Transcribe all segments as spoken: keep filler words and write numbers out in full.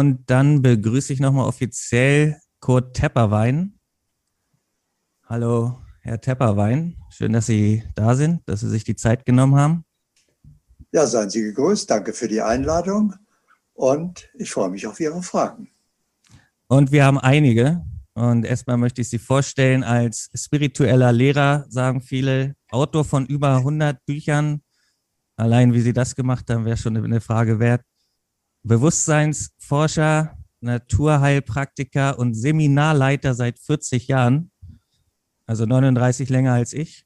Und dann begrüße ich nochmal offiziell Kurt Tepperwein. Hallo, Herr Tepperwein. Schön, dass Sie da sind, dass Sie sich die Zeit genommen haben. Ja, seien Sie gegrüßt. Danke für die Einladung und ich freue mich auf Ihre Fragen. Und wir haben einige. Und erstmal möchte ich Sie vorstellen als spiritueller Lehrer, sagen viele, Autor von über hundert Büchern. Allein wie Sie das gemacht haben, wäre schon eine Frage wert. Bewusstseinsforscher, Naturheilpraktiker und Seminarleiter seit vierzig Jahren, also neununddreißig länger als ich.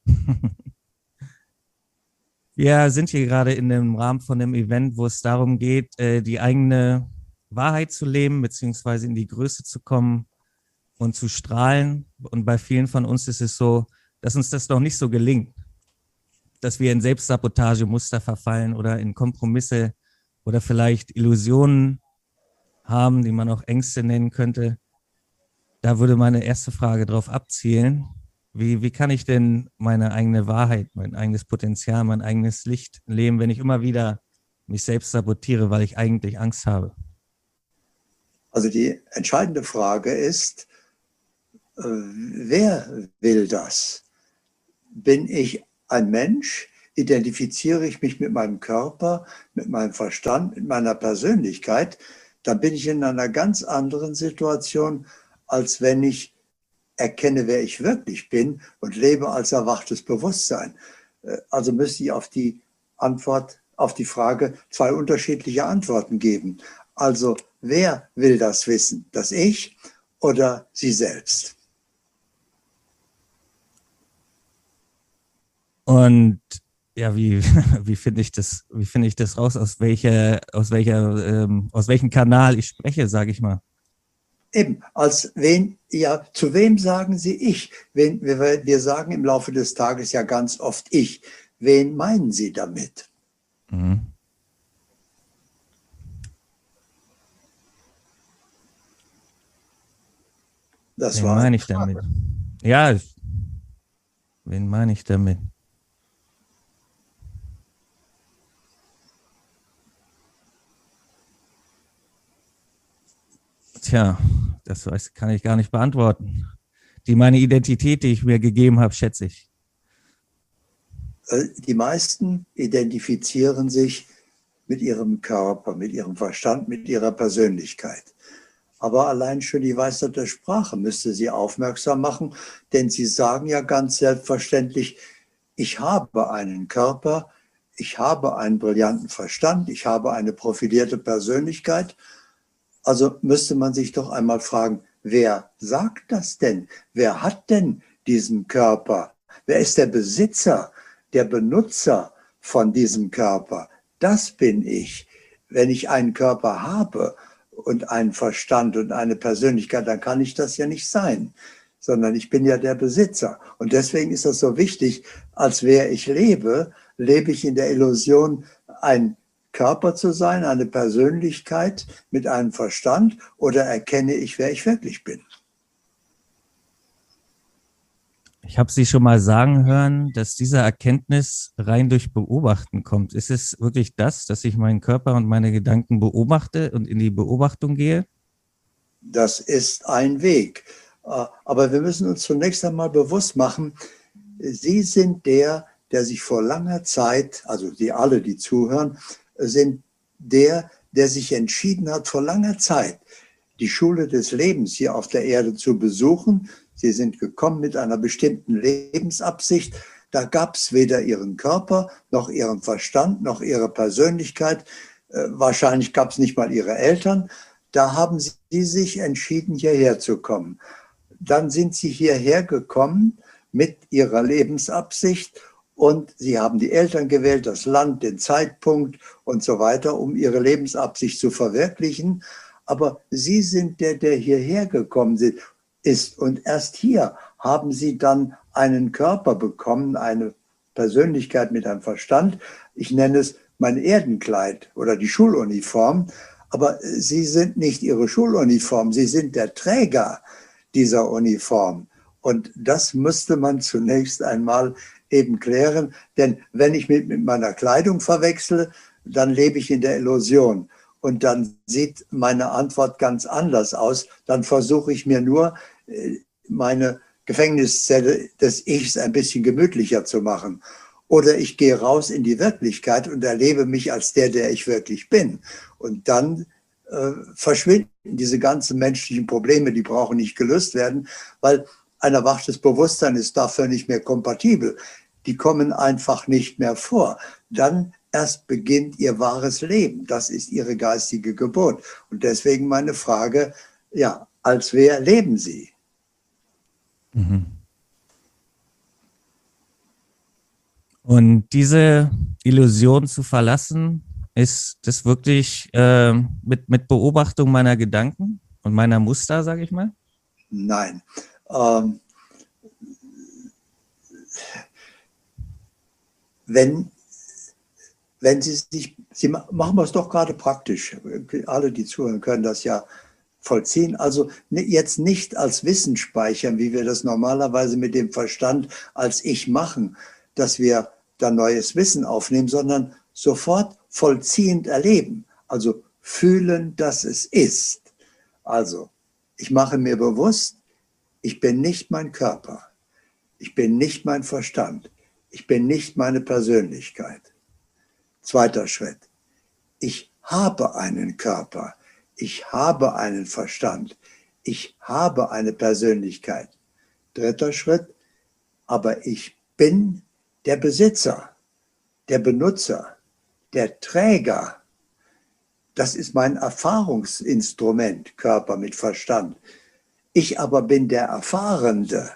Wir sind hier gerade in dem Rahmen von einem Event, wo es darum geht, die eigene Wahrheit zu leben, beziehungsweise in die Größe zu kommen und zu strahlen. Und bei vielen von uns ist es so, dass uns das noch nicht so gelingt, dass wir in Selbstsabotagemuster verfallen oder in Kompromisse oder vielleicht Illusionen haben, die man auch Ängste nennen könnte. Da würde meine erste Frage drauf abzielen. Wie, wie kann ich denn meine eigene Wahrheit, mein eigenes Potenzial, mein eigenes Licht leben, wenn ich immer wieder mich selbst sabotiere, weil ich eigentlich Angst habe? Also die entscheidende Frage ist, äh, wer will das? Bin ich ein Mensch? Identifiziere ich mich mit meinem Körper, mit meinem Verstand, mit meiner Persönlichkeit, dann bin ich in einer ganz anderen Situation, als wenn ich erkenne, wer ich wirklich bin und lebe als erwachtes Bewusstsein. Also müsste ich auf die Antwort, auf die Frage zwei unterschiedliche Antworten geben. Also wer will das wissen? Das Ich oder Sie selbst? Und ja, wie, wie finde ich das, wie finde ich das raus, aus welcher, aus welcher, ähm, aus welchem Kanal ich spreche, sage ich mal? Eben, als wen, ja, zu wem sagen Sie ich? Wen, wir, wir sagen im Laufe des Tages ja ganz oft ich. Wen meinen Sie damit? Mhm. Das Wen war meine ich damit? Ja, wen meine ich damit? Tja, das weiß, kann ich gar nicht beantworten. Die meine Identität, die ich mir gegeben habe, schätze ich. Die meisten identifizieren sich mit ihrem Körper, mit ihrem Verstand, mit ihrer Persönlichkeit. Aber allein schon die Weisheit der Sprache müsste sie aufmerksam machen, denn sie sagen ja ganz selbstverständlich, ich habe einen Körper, ich habe einen brillanten Verstand, ich habe eine profilierte Persönlichkeit. Also müsste man sich doch einmal fragen, wer sagt das denn? Wer hat denn diesen Körper? Wer ist der Besitzer, der Benutzer von diesem Körper? Das bin ich. Wenn ich einen Körper habe und einen Verstand und eine Persönlichkeit, dann kann ich das ja nicht sein, sondern ich bin ja der Besitzer. Und deswegen ist das so wichtig, als wer ich lebe, lebe ich in der Illusion, ein Körper zu sein, eine Persönlichkeit mit einem Verstand, oder erkenne ich, wer ich wirklich bin? Ich habe Sie schon mal sagen hören, dass diese Erkenntnis rein durch Beobachten kommt. Ist es wirklich das, dass ich meinen Körper und meine Gedanken beobachte und in die Beobachtung gehe? Das ist ein Weg. Aber wir müssen uns zunächst einmal bewusst machen, Sie sind der, der sich vor langer Zeit, also Sie alle, die zuhören, sind der, der sich entschieden hat, vor langer Zeit die Schule des Lebens hier auf der Erde zu besuchen. Sie sind gekommen mit einer bestimmten Lebensabsicht. Da gab es weder ihren Körper, noch ihren Verstand, noch ihre Persönlichkeit. Äh, wahrscheinlich gab es nicht mal ihre Eltern. Da haben sie sich entschieden, hierher zu kommen. Dann sind sie hierher gekommen mit ihrer Lebensabsicht. Und sie haben die Eltern gewählt, das Land, den Zeitpunkt und so weiter, um ihre Lebensabsicht zu verwirklichen. Aber sie sind der, der hierher gekommen ist. Und erst hier haben sie dann einen Körper bekommen, eine Persönlichkeit mit einem Verstand. Ich nenne es mein Erdenkleid oder die Schuluniform. Aber sie sind nicht ihre Schuluniform, sie sind der Träger dieser Uniform. Und das müsste man zunächst einmal eben klären, denn wenn ich mich mit meiner Kleidung verwechsle, dann lebe ich in der Illusion. und dann sieht meine Antwort ganz anders aus. Dann versuche ich mir nur, meine Gefängniszelle des Ichs ein bisschen gemütlicher zu machen. Oder ich gehe raus in die Wirklichkeit und erlebe mich als der, der ich wirklich bin. Und dann äh, verschwinden diese ganzen menschlichen Probleme, die brauchen nicht gelöst werden, weil ein erwachtes Bewusstsein ist dafür nicht mehr kompatibel. Die kommen einfach nicht mehr vor. Dann erst beginnt ihr wahres Leben. Das ist ihre geistige Geburt. Und deswegen meine Frage, ja, als wer leben Sie? Mhm. Und diese Illusion zu verlassen, ist das wirklich äh, mit, mit Beobachtung meiner Gedanken und meiner Muster, sage ich mal? Nein. Ähm, wenn, wenn Sie sich, Sie machen wir es doch gerade praktisch, alle, die zuhören, können das ja vollziehen. Also jetzt nicht als Wissen speichern, wie wir das normalerweise mit dem Verstand als Ich machen, dass wir dann neues Wissen aufnehmen, sondern sofort vollziehend erleben. Also fühlen, dass es ist. Also ich mache mir bewusst, ich bin nicht mein Körper. Ich bin nicht mein Verstand. Ich bin nicht meine Persönlichkeit. Zweiter Schritt. Ich habe einen Körper. Ich habe einen Verstand. Ich habe eine Persönlichkeit. Dritter Schritt. Aber ich bin der Besitzer, der Benutzer, der Träger. Das ist mein Erfahrungsinstrument, Körper mit Verstand. Ich aber bin der Erfahrende.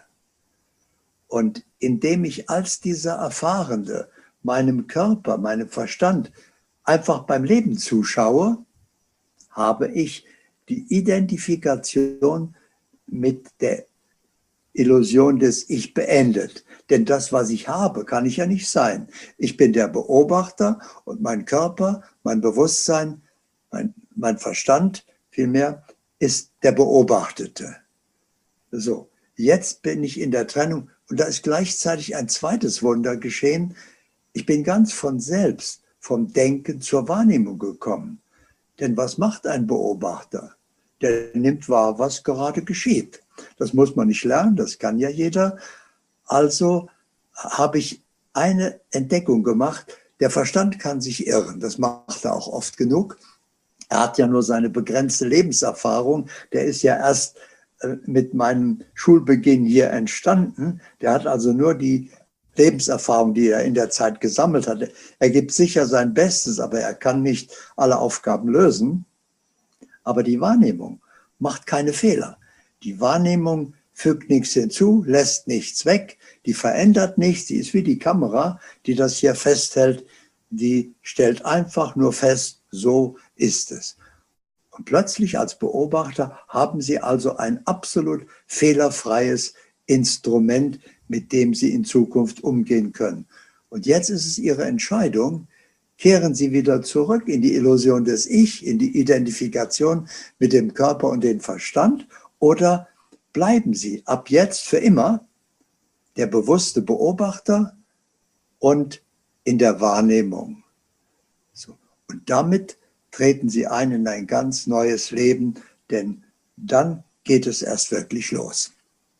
Und indem ich als dieser Erfahrende meinem Körper, meinem Verstand einfach beim Leben zuschaue, habe ich die Identifikation mit der Illusion des Ich beendet. Denn das, was ich habe, kann ich ja nicht sein. Ich bin der Beobachter und mein Körper, mein Bewusstsein, mein, mein Verstand vielmehr ist der Beobachtete. So, jetzt bin ich in der Trennung und da ist gleichzeitig ein zweites Wunder geschehen. Ich bin ganz von selbst vom Denken zur Wahrnehmung gekommen. Denn was macht ein Beobachter? Der nimmt wahr, was gerade geschieht. Das muss man nicht lernen, das kann ja jeder. Also habe ich eine Entdeckung gemacht. Der Verstand kann sich irren, das macht er auch oft genug. Er hat ja nur seine begrenzte Lebenserfahrung. Der ist ja erst mit meinem Schulbeginn hier entstanden. Der hat also nur die Lebenserfahrung, die er in der Zeit gesammelt hat. Er gibt sicher sein Bestes, aber er kann nicht alle Aufgaben lösen. Aber die Wahrnehmung macht keine Fehler. Die Wahrnehmung fügt nichts hinzu, lässt nichts weg, die verändert nichts, die ist wie die Kamera, die das hier festhält, die stellt einfach nur fest, so ist es. Und plötzlich als Beobachter haben Sie also ein absolut fehlerfreies Instrument, mit dem Sie in Zukunft umgehen können. Und jetzt ist es Ihre Entscheidung, kehren Sie wieder zurück in die Illusion des Ich, in die Identifikation mit dem Körper und dem Verstand, oder bleiben Sie ab jetzt für immer der bewusste Beobachter und in der Wahrnehmung. So. Und damit treten Sie ein in ein ganz neues Leben, denn dann geht es erst wirklich los.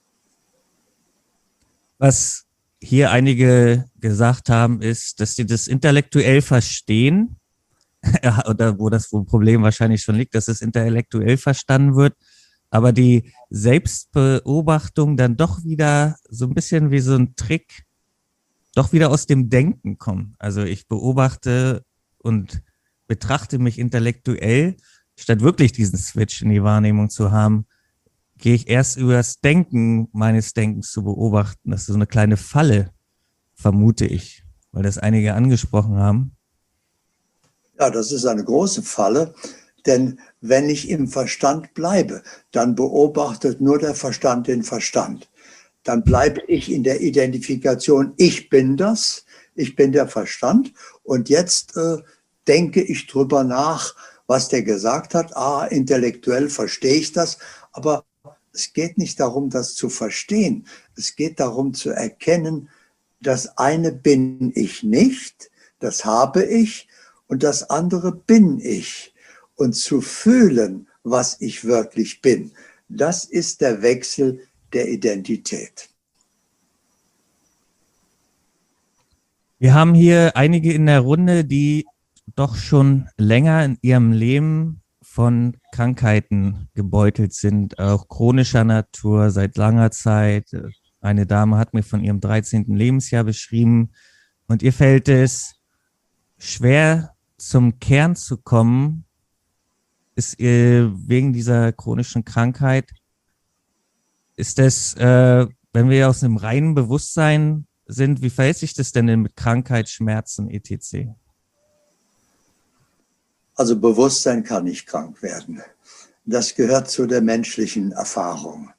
Was hier einige gesagt haben, ist, dass sie das intellektuell verstehen, oder wo das Problem wahrscheinlich schon liegt, dass es intellektuell verstanden wird, aber die Selbstbeobachtung dann doch wieder so ein bisschen wie so ein Trick, doch wieder aus dem Denken kommt. Also ich beobachte und betrachte mich intellektuell, statt wirklich diesen Switch in die Wahrnehmung zu haben, gehe ich erst über das Denken meines Denkens zu beobachten. Das ist so eine kleine Falle, vermute ich, weil das einige angesprochen haben. Ja, das ist eine große Falle, denn wenn ich im Verstand bleibe, dann beobachtet nur der Verstand den Verstand. Dann bleibe ich in der Identifikation, ich bin das, ich bin der Verstand und jetzt äh, denke ich drüber nach, was der gesagt hat. Ah, intellektuell verstehe ich das, aber es geht nicht darum, das zu verstehen. Es geht darum zu erkennen, das eine bin ich nicht, das habe ich und das andere bin ich. und zu fühlen, was ich wirklich bin. Das ist der Wechsel der Identität. Wir haben hier einige in der Runde, die doch schon länger in ihrem Leben von Krankheiten gebeutelt sind, auch chronischer Natur seit langer Zeit. Eine Dame hat mir von ihrem dreizehnten Lebensjahr beschrieben und ihr fällt es schwer, zum Kern zu kommen, ist ihr wegen dieser chronischen Krankheit. Ist das, äh, wenn wir aus einem reinen Bewusstsein sind, wie verhält sich das denn mit Krankheit, Schmerzen, et cetera? Also Bewusstsein kann nicht krank werden. Das gehört zu der menschlichen Erfahrung.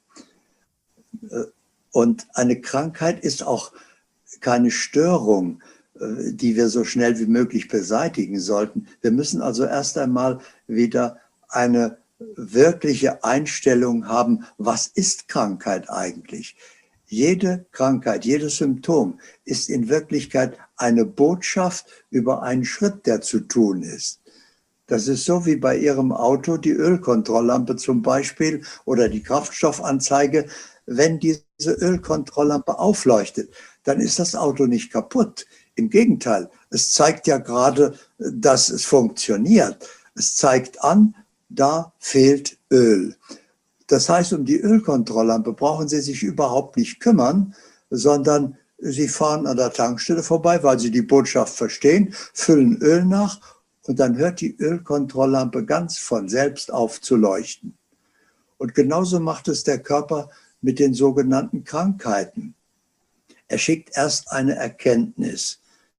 Und eine Krankheit ist auch keine Störung, die wir so schnell wie möglich beseitigen sollten. Wir müssen also erst einmal wieder eine wirkliche Einstellung haben, was ist Krankheit eigentlich? Jede Krankheit, jedes Symptom ist in Wirklichkeit eine Botschaft über einen Schritt, der zu tun ist. Das ist so wie bei Ihrem Auto die Ölkontrolllampe zum Beispiel oder die Kraftstoffanzeige. Wenn diese Ölkontrolllampe aufleuchtet, dann ist das Auto nicht kaputt. Im Gegenteil, es zeigt ja gerade, dass es funktioniert. Es zeigt an, da fehlt Öl. Das heißt, um die Ölkontrolllampe brauchen Sie sich überhaupt nicht kümmern, sondern Sie fahren an der Tankstelle vorbei, weil Sie die Botschaft verstehen, füllen Öl nach und dann hört die Ölkontrolllampe ganz von selbst auf zu leuchten. Und genauso macht es der Körper mit den sogenannten Krankheiten. Er schickt erst eine Erkenntnis,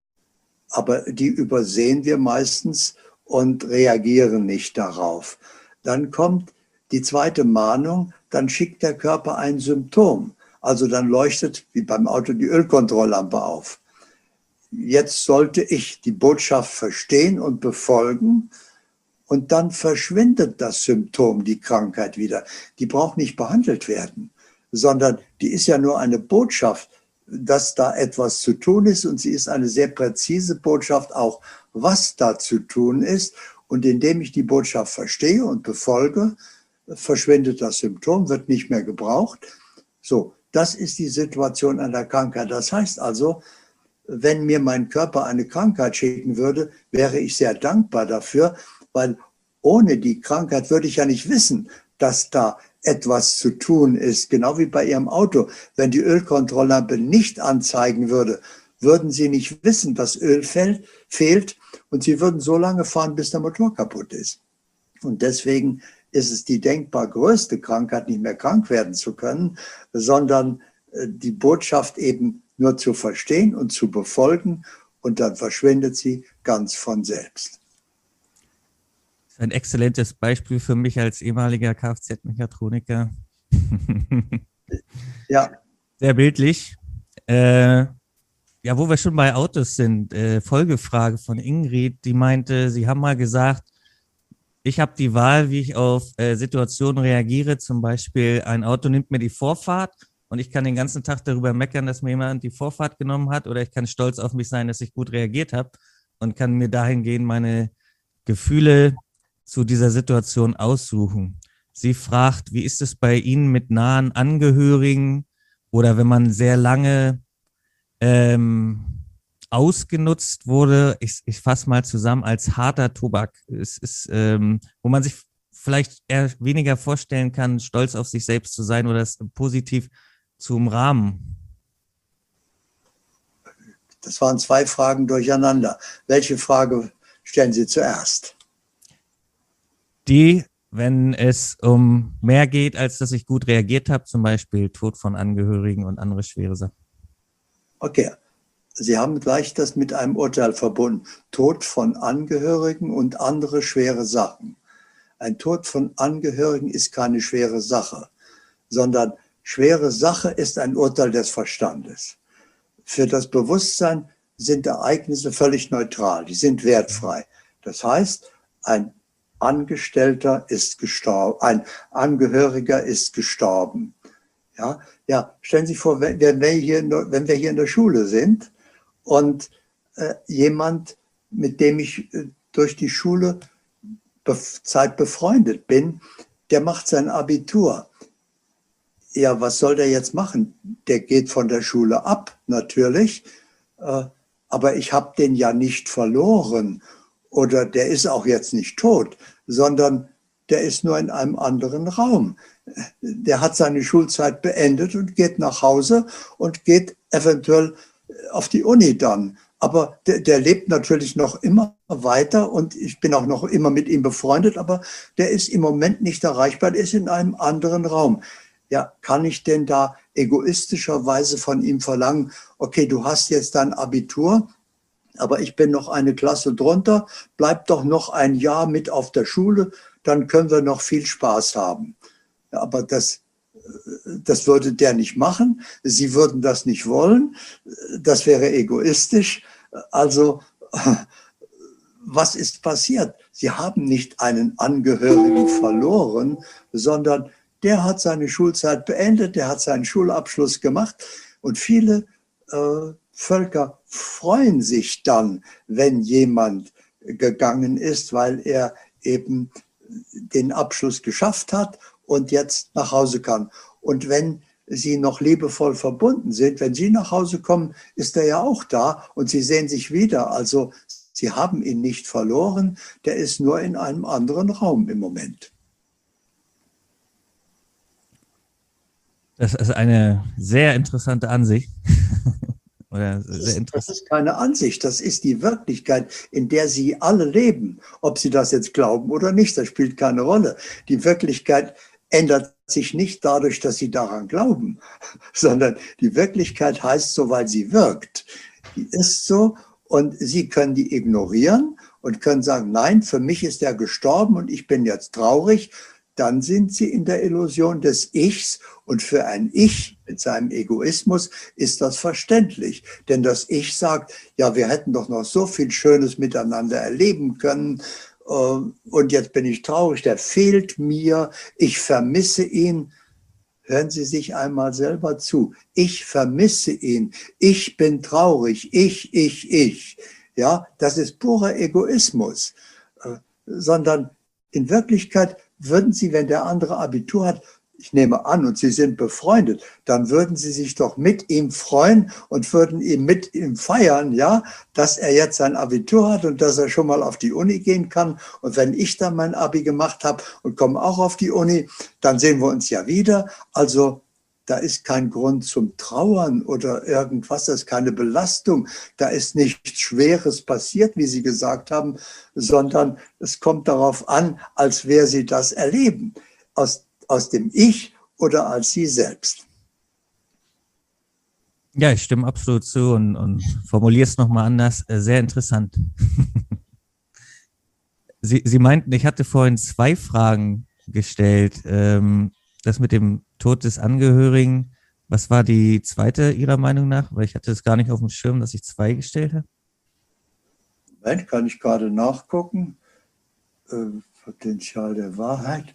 aber die übersehen wir meistens und reagieren nicht darauf. Dann kommt die zweite Mahnung, dann schickt der Körper ein Symptom. Also dann leuchtet wie beim Auto die Ölkontrolllampe auf. Jetzt sollte ich die Botschaft verstehen und befolgen und dann verschwindet das Symptom, die Krankheit wieder. Die braucht nicht behandelt werden, sondern die ist ja nur eine Botschaft, dass da etwas zu tun ist und sie ist eine sehr präzise Botschaft auch, was da zu tun ist. Und indem ich die Botschaft verstehe und befolge, verschwindet das Symptom, wird nicht mehr gebraucht. So, das ist die Situation einer Krankheit. Das heißt also, wenn mir mein Körper eine Krankheit schicken würde, wäre ich sehr dankbar dafür, weil ohne die Krankheit würde ich ja nicht wissen, dass da etwas zu tun ist. Genau wie bei Ihrem Auto. Wenn die Ölkontrolllampe nicht anzeigen würde, würden Sie nicht wissen, dass Öl fehlt und Sie würden so lange fahren, bis der Motor kaputt ist. Und deswegen ist es die denkbar größte Krankheit, nicht mehr krank werden zu können, sondern die Botschaft eben nur zu verstehen und zu befolgen und dann verschwindet sie ganz von selbst. Das ist ein exzellentes Beispiel für mich als ehemaliger Kfz-Mechatroniker. Ja. Sehr bildlich. Äh, ja, wo wir schon bei Autos sind, äh, Folgefrage von Ingrid, die meinte, Sie haben mal gesagt, ich habe die Wahl, wie ich auf äh, Situationen reagiere. Zum Beispiel ein Auto nimmt mir die Vorfahrt und ich kann den ganzen Tag darüber meckern, dass mir jemand die Vorfahrt genommen hat, oder ich kann stolz auf mich sein, dass ich gut reagiert habe und kann mir dahingehend meine Gefühle zu dieser Situation aussuchen. Sie fragt, wie ist es bei Ihnen mit nahen Angehörigen oder wenn man sehr lange ähm, ausgenutzt wurde, ich, ich fasse mal zusammen, als harter Tobak. Es ist, ähm, wo man sich vielleicht eher weniger vorstellen kann, stolz auf sich selbst zu sein oder es positiv zu umrahmen. Das waren zwei Fragen durcheinander. Welche Frage stellen Sie zuerst? Die, wenn es um mehr geht, als dass ich gut reagiert habe, zum Beispiel Tod von Angehörigen und andere schwere Sachen. Okay, Sie haben gleich das mit einem Urteil verbunden. Tod von Angehörigen und andere schwere Sachen. Ein Tod von Angehörigen ist keine schwere Sache, sondern schwere Sache ist ein Urteil des Verstandes. Für das Bewusstsein sind Ereignisse völlig neutral, die sind wertfrei. Das heißt, ein Angestellter ist gestorben, ein Angehöriger ist gestorben. Ja, ja, stellen Sie sich vor, wenn wir hier, wenn wir hier in der Schule sind und äh, jemand, mit dem ich äh, durch die Schule Zeit befreundet bin, der macht sein Abitur. Ja, was soll der jetzt machen? Der geht von der Schule ab, natürlich, äh, aber ich habe den ja nicht verloren oder der ist auch jetzt nicht tot, sondern der ist nur in einem anderen Raum. Der hat seine Schulzeit beendet und geht nach Hause und geht eventuell auf die Uni dann. Aber der, der lebt natürlich noch immer weiter und ich bin auch noch immer mit ihm befreundet, aber der ist im Moment nicht erreichbar, der ist in einem anderen Raum. Ja, kann ich denn da egoistischerweise von ihm verlangen, okay, du hast jetzt dein Abitur, aber ich bin noch eine Klasse drunter, bleib doch noch ein Jahr mit auf der Schule, dann können wir noch viel Spaß haben. Ja, aber das, das würde der nicht machen. Sie würden das nicht wollen. Das wäre egoistisch. Also, was ist passiert? Sie haben nicht einen Angehörigen verloren, sondern der hat seine Schulzeit beendet, der hat seinen Schulabschluss gemacht. Und viele äh, Völker freuen sich dann, wenn jemand gegangen ist, weil er eben den Abschluss geschafft hat und jetzt nach Hause kann. Und wenn sie noch liebevoll verbunden sind, wenn sie nach Hause kommen, ist er ja auch da und sie sehen sich wieder. Also sie haben ihn nicht verloren, der ist nur in einem anderen Raum im Moment. Das ist eine sehr interessante Ansicht. Oder sehr interessant. Das ist keine Ansicht, das ist die Wirklichkeit, in der Sie alle leben. Ob Sie das jetzt glauben oder nicht, das spielt keine Rolle. Die Wirklichkeit ändert sich nicht dadurch, dass Sie daran glauben, sondern die Wirklichkeit heißt so, weil sie wirkt. Die ist so und Sie können die ignorieren und können sagen, nein, für mich ist er gestorben und ich bin jetzt traurig. Dann sind Sie in der Illusion des Ichs und für ein Ich mit seinem Egoismus ist das verständlich. Denn das Ich sagt, ja, wir hätten doch noch so viel Schönes miteinander erleben können und jetzt bin ich traurig, der fehlt mir, ich vermisse ihn. Hören Sie sich einmal selber zu. Ich vermisse ihn, ich bin traurig, ich, ich, ich. Ja, das ist purer Egoismus, sondern in Wirklichkeit würden Sie, wenn der andere Abitur hat, ich nehme an, und Sie sind befreundet, dann würden Sie sich doch mit ihm freuen und würden ihm mit ihm feiern, ja, dass er jetzt sein Abitur hat und dass er schon mal auf die Uni gehen kann. Und wenn ich dann mein Abi gemacht habe und komme auch auf die Uni, dann sehen wir uns ja wieder. Also da ist kein Grund zum Trauern oder irgendwas, das ist keine Belastung, da ist nichts Schweres passiert, wie Sie gesagt haben, sondern es kommt darauf an, als wer Sie das erleben, aus, aus dem Ich oder als Sie selbst. Ja, ich stimme absolut zu und, und formuliere es nochmal anders. Sehr interessant. Sie, Sie meinten, ich hatte vorhin zwei Fragen gestellt. Ähm, das mit dem Tod des Angehörigen, was war die zweite Ihrer Meinung nach? Weil ich hatte es gar nicht auf dem Schirm, dass ich zwei gestellt habe. Moment, kann ich gerade nachgucken. Äh, Potenzial der Wahrheit.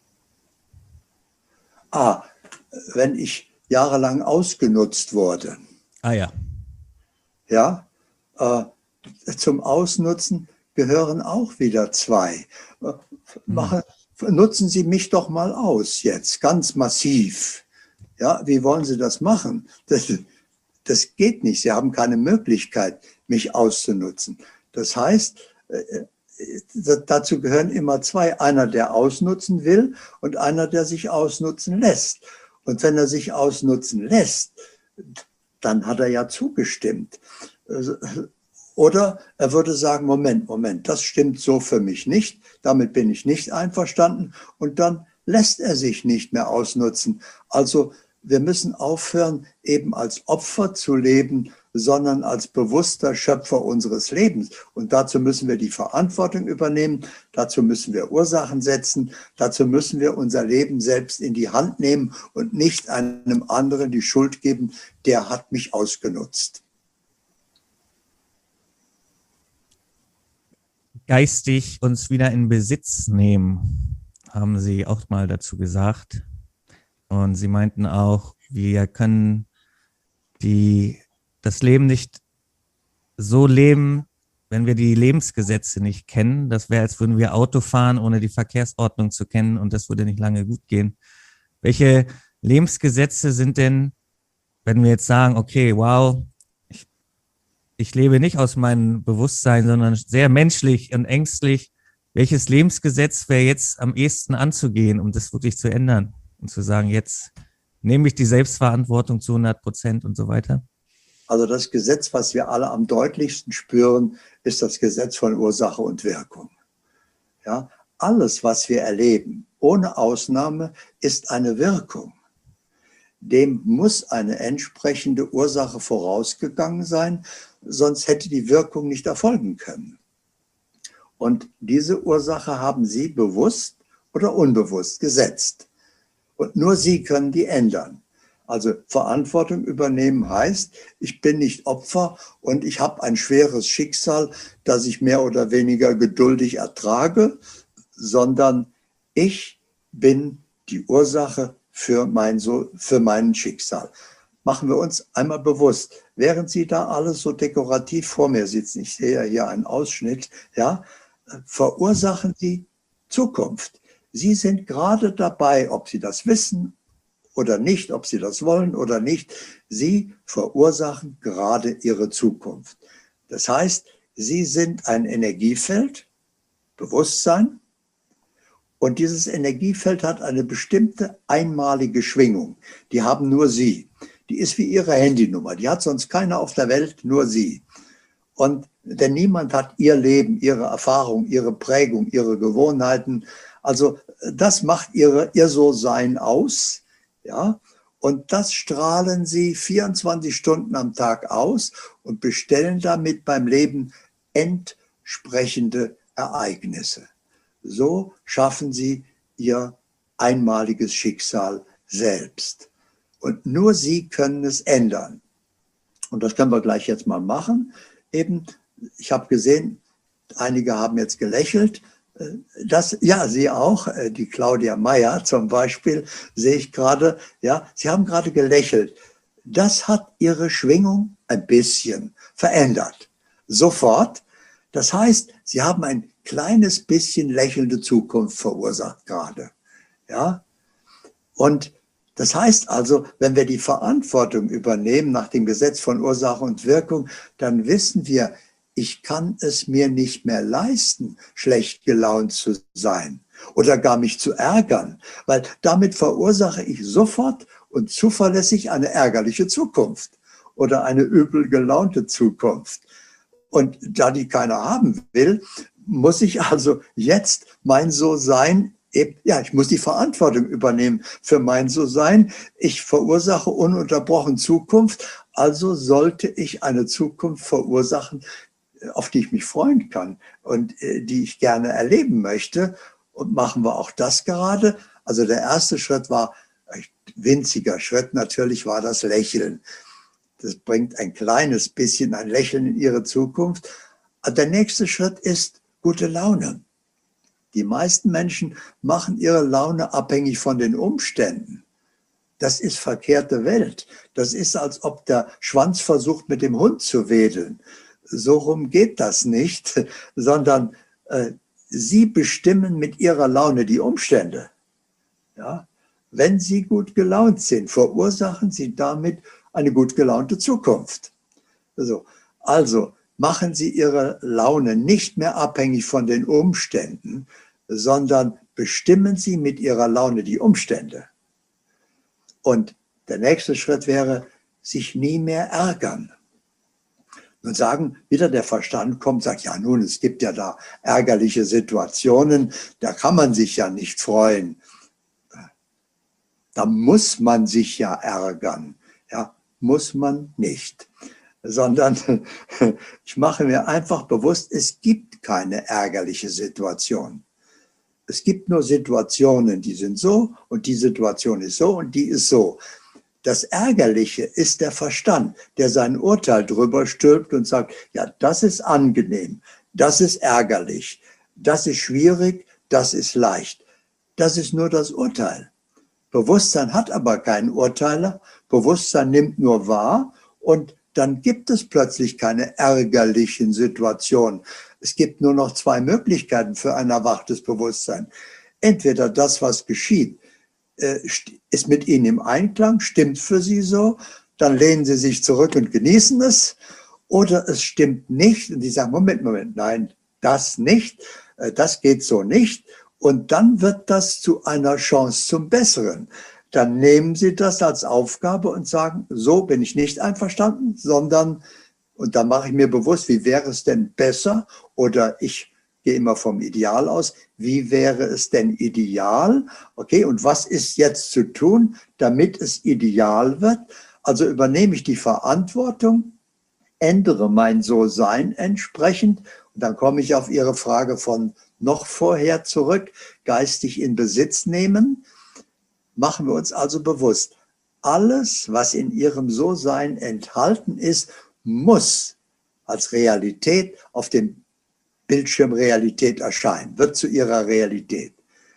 Ah, wenn ich jahrelang ausgenutzt wurde. Ah ja. Ja, äh, zum Ausnutzen gehören auch wieder zwei. Äh, machen, nutzen Sie mich doch mal aus jetzt, ganz massiv. Ja, wie wollen Sie das machen? Das, das geht nicht. Sie haben keine Möglichkeit, mich auszunutzen. Das heißt, äh, dazu gehören immer zwei. Einer, der ausnutzen will und einer, der sich ausnutzen lässt. Und wenn er sich ausnutzen lässt, dann hat er ja zugestimmt. Oder er würde sagen, Moment, Moment, das stimmt so für mich nicht, damit bin ich nicht einverstanden und dann lässt er sich nicht mehr ausnutzen. Also wir müssen aufhören, eben als Opfer zu leben, sondern als bewusster Schöpfer unseres Lebens. Und dazu müssen wir die Verantwortung übernehmen, dazu müssen wir Ursachen setzen, dazu müssen wir unser Leben selbst in die Hand nehmen und nicht einem anderen die Schuld geben, der hat mich ausgenutzt. Geistig uns wieder in Besitz nehmen, haben Sie auch mal dazu gesagt. Und Sie meinten auch, wir können die, das Leben nicht so leben, wenn wir die Lebensgesetze nicht kennen, das wäre, als würden wir Auto fahren, ohne die Verkehrsordnung zu kennen, und das würde nicht lange gut gehen. Welche Lebensgesetze sind denn, wenn wir jetzt sagen, okay, wow, ich, ich lebe nicht aus meinem Bewusstsein, sondern sehr menschlich und ängstlich, welches Lebensgesetz wäre jetzt am ehesten anzugehen, um das wirklich zu ändern und zu sagen, jetzt nehme ich die Selbstverantwortung zu hundert Prozent und so weiter? Also das Gesetz, was wir alle am deutlichsten spüren, ist das Gesetz von Ursache und Wirkung. Ja, alles, was wir erleben, ohne Ausnahme, ist eine Wirkung. Dem muss eine entsprechende Ursache vorausgegangen sein, sonst hätte die Wirkung nicht erfolgen können. Und diese Ursache haben Sie bewusst oder unbewusst gesetzt. Und nur Sie können die ändern. Also Verantwortung übernehmen heißt, ich bin nicht Opfer und ich habe ein schweres Schicksal, das ich mehr oder weniger geduldig ertrage, sondern ich bin die Ursache für mein, so, für mein Schicksal. Machen wir uns einmal bewusst, während Sie da alles so dekorativ vor mir sitzen, ich sehe ja hier einen Ausschnitt, ja, verursachen Sie Zukunft. Sie sind gerade dabei, ob Sie das wissen oder nicht, ob Sie das wollen oder nicht, Sie verursachen gerade Ihre Zukunft. Das heißt, Sie sind ein Energiefeld, Bewusstsein, und dieses Energiefeld hat eine bestimmte einmalige Schwingung. Die haben nur Sie. Die ist wie Ihre Handynummer. Die hat sonst keiner auf der Welt, nur Sie. Und denn niemand hat Ihr Leben, Ihre Erfahrung, Ihre Prägung, Ihre Gewohnheiten. Also das macht Ihre, Ihr So-Sein aus. Ja, und das strahlen Sie vierundzwanzig Stunden am Tag aus und bestellen damit beim Leben entsprechende Ereignisse. So schaffen Sie Ihr einmaliges Schicksal selbst. Und nur Sie können es ändern. Und das können wir gleich jetzt mal machen. Eben, ich habe gesehen, einige haben jetzt gelächelt. Das, ja, Sie auch, die Claudia Meyer zum Beispiel, sehe ich gerade, ja, Sie haben gerade gelächelt. Das hat Ihre Schwingung ein bisschen verändert. Sofort. Das heißt, Sie haben ein kleines bisschen lächelnde Zukunft verursacht gerade. Ja? Und das heißt also, wenn wir die Verantwortung übernehmen nach dem Gesetz von Ursache und Wirkung, dann wissen wir, ich kann es mir nicht mehr leisten, schlecht gelaunt zu sein oder gar mich zu ärgern, weil damit verursache ich sofort und zuverlässig eine ärgerliche Zukunft oder eine übel gelaunte Zukunft. Und da die keiner haben will, muss ich also jetzt mein So-Sein, ja, ich muss die Verantwortung übernehmen für mein So-Sein. Ich verursache ununterbrochen Zukunft, also sollte ich eine Zukunft verursachen, auf die ich mich freuen kann und die ich gerne erleben möchte. Und machen wir auch das gerade. Also der erste Schritt war, ein winziger Schritt natürlich, war das Lächeln. Das bringt ein kleines bisschen ein Lächeln in Ihre Zukunft. Der nächste Schritt ist gute Laune. Die meisten Menschen machen ihre Laune abhängig von den Umständen. Das ist verkehrte Welt. Das ist, als ob der Schwanz versucht, mit dem Hund zu wedeln. So rum geht das nicht, sondern äh, Sie bestimmen mit Ihrer Laune die Umstände. Ja? Wenn Sie gut gelaunt sind, verursachen Sie damit eine gut gelaunte Zukunft. Also, also machen Sie Ihre Laune nicht mehr abhängig von den Umständen, sondern bestimmen Sie mit Ihrer Laune die Umstände. Und der nächste Schritt wäre, sich nie mehr ärgern. Und sagen, wieder der Verstand kommt, sagt, ja nun, es gibt ja da ärgerliche Situationen, da kann man sich ja nicht freuen. Da muss man sich ja ärgern. Ja, muss man nicht. Sondern ich mache mir einfach bewusst, es gibt keine ärgerliche Situation. Es gibt nur Situationen, die sind so und die Situation ist so und die ist so. Das Ärgerliche ist der Verstand, der sein Urteil drüber stülpt und sagt, ja, das ist angenehm, das ist ärgerlich, das ist schwierig, das ist leicht. Das ist nur das Urteil. Bewusstsein hat aber keinen Urteiler. Bewusstsein nimmt nur wahr und dann gibt es plötzlich keine ärgerlichen Situationen. Es gibt nur noch zwei Möglichkeiten für ein erwachtes Bewusstsein. Entweder das, was geschieht, ist mit Ihnen im Einklang, stimmt für Sie so, dann lehnen Sie sich zurück und genießen es. Oder es stimmt nicht und die sagen, Moment, Moment, nein, das nicht, das geht so nicht. Und dann wird das zu einer Chance zum Besseren. Dann nehmen Sie das als Aufgabe und sagen, so bin ich nicht einverstanden, sondern, und dann mache ich mir bewusst, wie wäre es denn besser? Oder ich gehe immer vom Ideal aus, wie wäre es denn ideal? Okay, und was ist jetzt zu tun, damit es ideal wird? Also übernehme ich die Verantwortung, ändere mein So-Sein entsprechend. Und dann komme ich auf Ihre Frage von noch vorher zurück, geistig in Besitz nehmen. Machen wir uns also bewusst, alles, was in Ihrem So-Sein enthalten ist, muss als Realität auf dem Bildschirm Realität erscheinen, wird zu Ihrer Realität.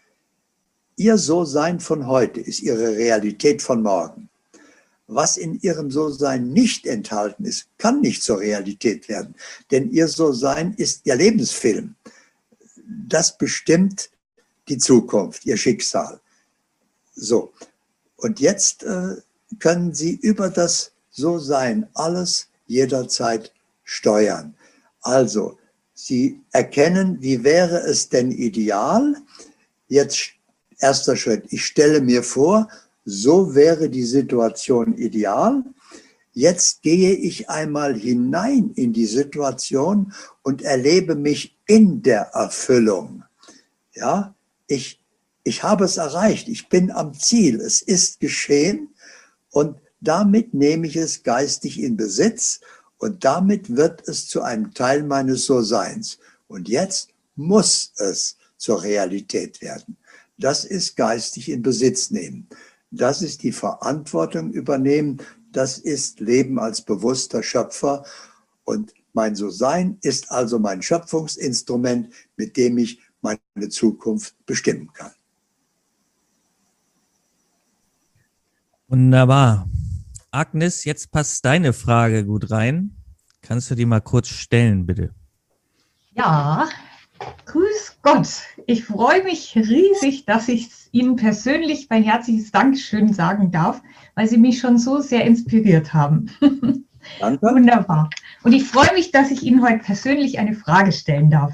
Ihr So-Sein von heute ist Ihre Realität von morgen. Was in Ihrem So-Sein nicht enthalten ist, kann nicht zur Realität werden. Denn Ihr So-Sein ist Ihr Lebensfilm. Das bestimmt die Zukunft, Ihr Schicksal. So, und jetzt äh, können Sie über das So-Sein alles jederzeit steuern. Also, Sie erkennen, wie wäre es denn ideal? Jetzt erster Schritt, ich stelle mir vor, so wäre die Situation ideal. Jetzt gehe ich einmal hinein in die Situation und erlebe mich in der Erfüllung. Ja, ich, ich habe es erreicht, ich bin am Ziel, es ist geschehen und damit nehme ich es geistig in Besitz und damit wird es zu einem Teil meines So-Seins. Und jetzt muss es zur Realität werden. Das ist geistig in Besitz nehmen. Das ist die Verantwortung übernehmen. Das ist Leben als bewusster Schöpfer. Und mein So-Sein ist also mein Schöpfungsinstrument, mit dem ich meine Zukunft bestimmen kann. Wunderbar. Agnes, jetzt passt deine Frage gut rein. Kannst du die mal kurz stellen, bitte? Ja, grüß Gott. Ich freue mich riesig, dass ich Ihnen persönlich mein herzliches Dankeschön sagen darf, weil Sie mich schon so sehr inspiriert haben. Danke. Wunderbar. Und ich freue mich, dass ich Ihnen heute persönlich eine Frage stellen darf.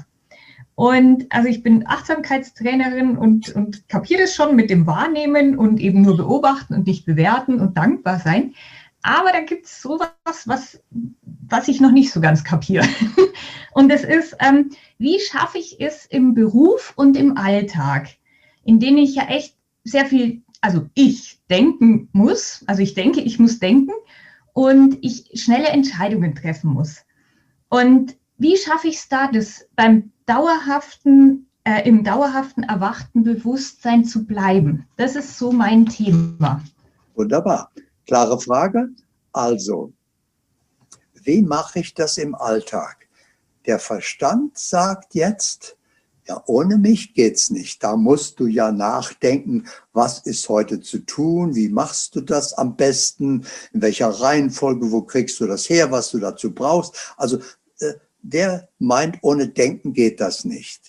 Und also ich bin Achtsamkeitstrainerin und, und kapiere das schon mit dem Wahrnehmen und eben nur beobachten und nicht bewerten und dankbar sein. Aber da gibt es sowas, was, was ich noch nicht so ganz kapiere. Und das ist, ähm, wie schaffe ich es im Beruf und im Alltag, in denen ich ja echt sehr viel, also ich denken muss, also ich denke, ich muss denken und ich schnelle Entscheidungen treffen muss. Und wie schaffe ich es da, das beim dauerhaften, äh, im dauerhaften erwachten Bewusstsein zu bleiben? Das ist so mein Thema. Wunderbar. Klare Frage. Also, wie mache ich das im Alltag? Der Verstand sagt jetzt, ja, ohne mich geht's nicht. Da musst du ja nachdenken, was ist heute zu tun? Wie machst du das am besten? In welcher Reihenfolge? Wo kriegst du das her, was du dazu brauchst? Also, äh, der meint, ohne Denken geht das nicht.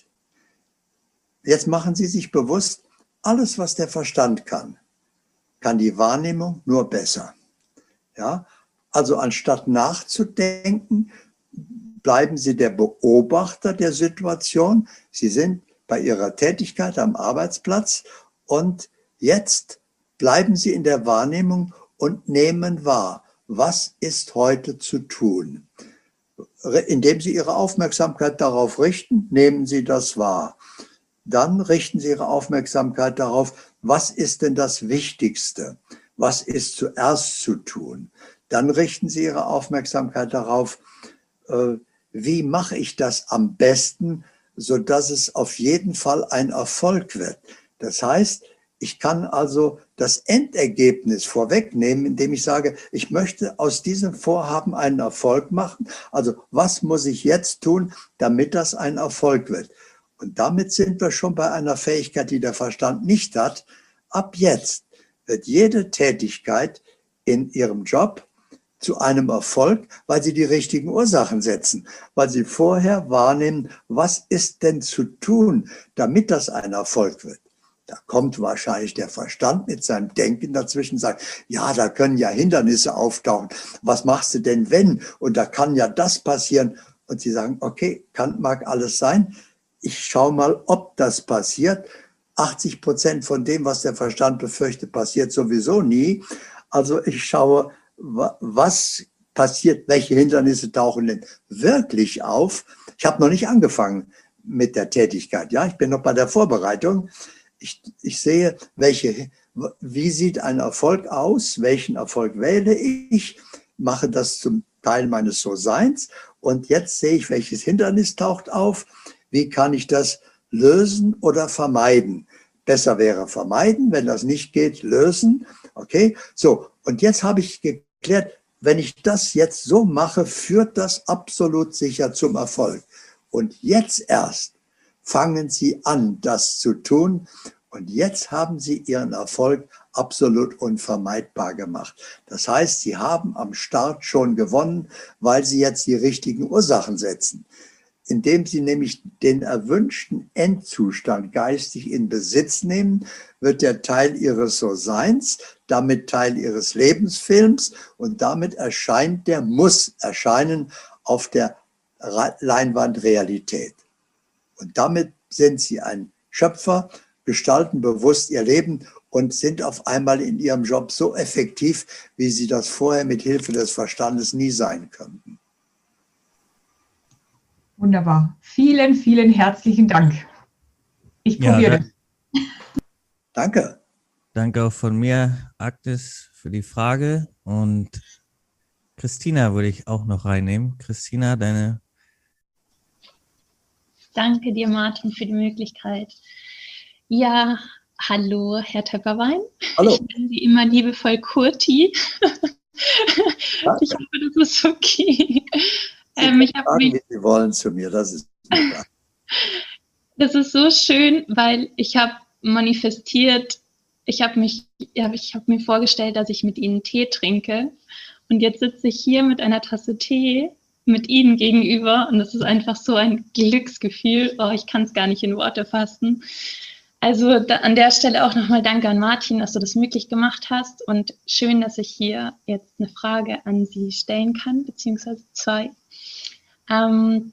Jetzt machen Sie sich bewusst, alles, was der Verstand kann, kann die Wahrnehmung nur besser. Ja? Also anstatt nachzudenken, bleiben Sie der Beobachter der Situation. Sie sind bei Ihrer Tätigkeit am Arbeitsplatz und jetzt bleiben Sie in der Wahrnehmung und nehmen wahr, was ist heute zu tun. Indem Sie Ihre Aufmerksamkeit darauf richten, nehmen Sie das wahr. Dann richten Sie Ihre Aufmerksamkeit darauf, was ist denn das Wichtigste? Was ist zuerst zu tun? Dann richten Sie Ihre Aufmerksamkeit darauf, äh, wie mache ich das am besten, sodass es auf jeden Fall ein Erfolg wird. Das heißt, ich kann also das Endergebnis vorwegnehmen, indem ich sage, ich möchte aus diesem Vorhaben einen Erfolg machen. Also was muss ich jetzt tun, damit das ein Erfolg wird? Und damit sind wir schon bei einer Fähigkeit, die der Verstand nicht hat. Ab jetzt wird jede Tätigkeit in Ihrem Job zu einem Erfolg, weil sie die richtigen Ursachen setzen, weil sie vorher wahrnehmen, was ist denn zu tun, damit das ein Erfolg wird. Da kommt wahrscheinlich der Verstand mit seinem Denken dazwischen und sagt, ja, da können ja Hindernisse auftauchen. Was machst du denn, wenn? Und da kann ja das passieren. Und sie sagen, okay, kann, mag alles sein. Ich schaue mal, ob das passiert. achtzig Prozent von dem, was der Verstand befürchtet, passiert sowieso nie. Also ich schaue, was passiert, welche Hindernisse tauchen denn wirklich auf. Ich habe noch nicht angefangen mit der Tätigkeit. Ja, ich bin noch bei der Vorbereitung. Ich, ich sehe, welche, wie sieht ein Erfolg aus, welchen Erfolg wähle ich, mache das zum Teil meines So-Seins und jetzt sehe ich, welches Hindernis taucht auf, wie kann ich das lösen oder vermeiden. Besser wäre vermeiden, wenn das nicht geht, lösen. Okay, so, und jetzt habe ich geklärt, wenn ich das jetzt so mache, führt das absolut sicher zum Erfolg. Und jetzt erst fangen Sie an, das zu tun. Und jetzt haben Sie Ihren Erfolg absolut unvermeidbar gemacht. Das heißt, Sie haben am Start schon gewonnen, weil Sie jetzt die richtigen Ursachen setzen. Indem Sie nämlich den erwünschten Endzustand geistig in Besitz nehmen, wird der Teil Ihres So-Seins, damit Teil Ihres Lebensfilms und damit erscheint der, muss erscheinen auf der Leinwand Realität. Und damit sind Sie ein Schöpfer, gestalten bewusst Ihr Leben und sind auf einmal in Ihrem Job so effektiv, wie Sie das vorher mit Hilfe des Verstandes nie sein könnten. Wunderbar. Vielen, vielen herzlichen Dank. Ich probiere ja, das. Danke. Danke auch von mir, Agnes, für die Frage. Und Christina würde ich auch noch reinnehmen. Christina, deine... Danke dir, Martin, für die Möglichkeit. Ja, hallo, Herr Töpperwein. Hallo. Ich nenne Sie immer liebevoll Kurti. Danke. Ich hoffe, das ist okay. Sie Ähm, ich sagen, mich, wie Sie wollen zu mir, das ist mir das ist so schön, weil ich habe manifestiert, ich habe mich, ja, ich habe mir vorgestellt, dass ich mit Ihnen Tee trinke und jetzt sitze ich hier mit einer Tasse Tee mit Ihnen gegenüber und das ist einfach so ein Glücksgefühl, oh, ich kann es gar nicht in Worte fassen. Also da, an der Stelle auch nochmal danke an Martin, dass du das möglich gemacht hast und schön, dass ich hier jetzt eine Frage an Sie stellen kann, beziehungsweise zwei. Ähm,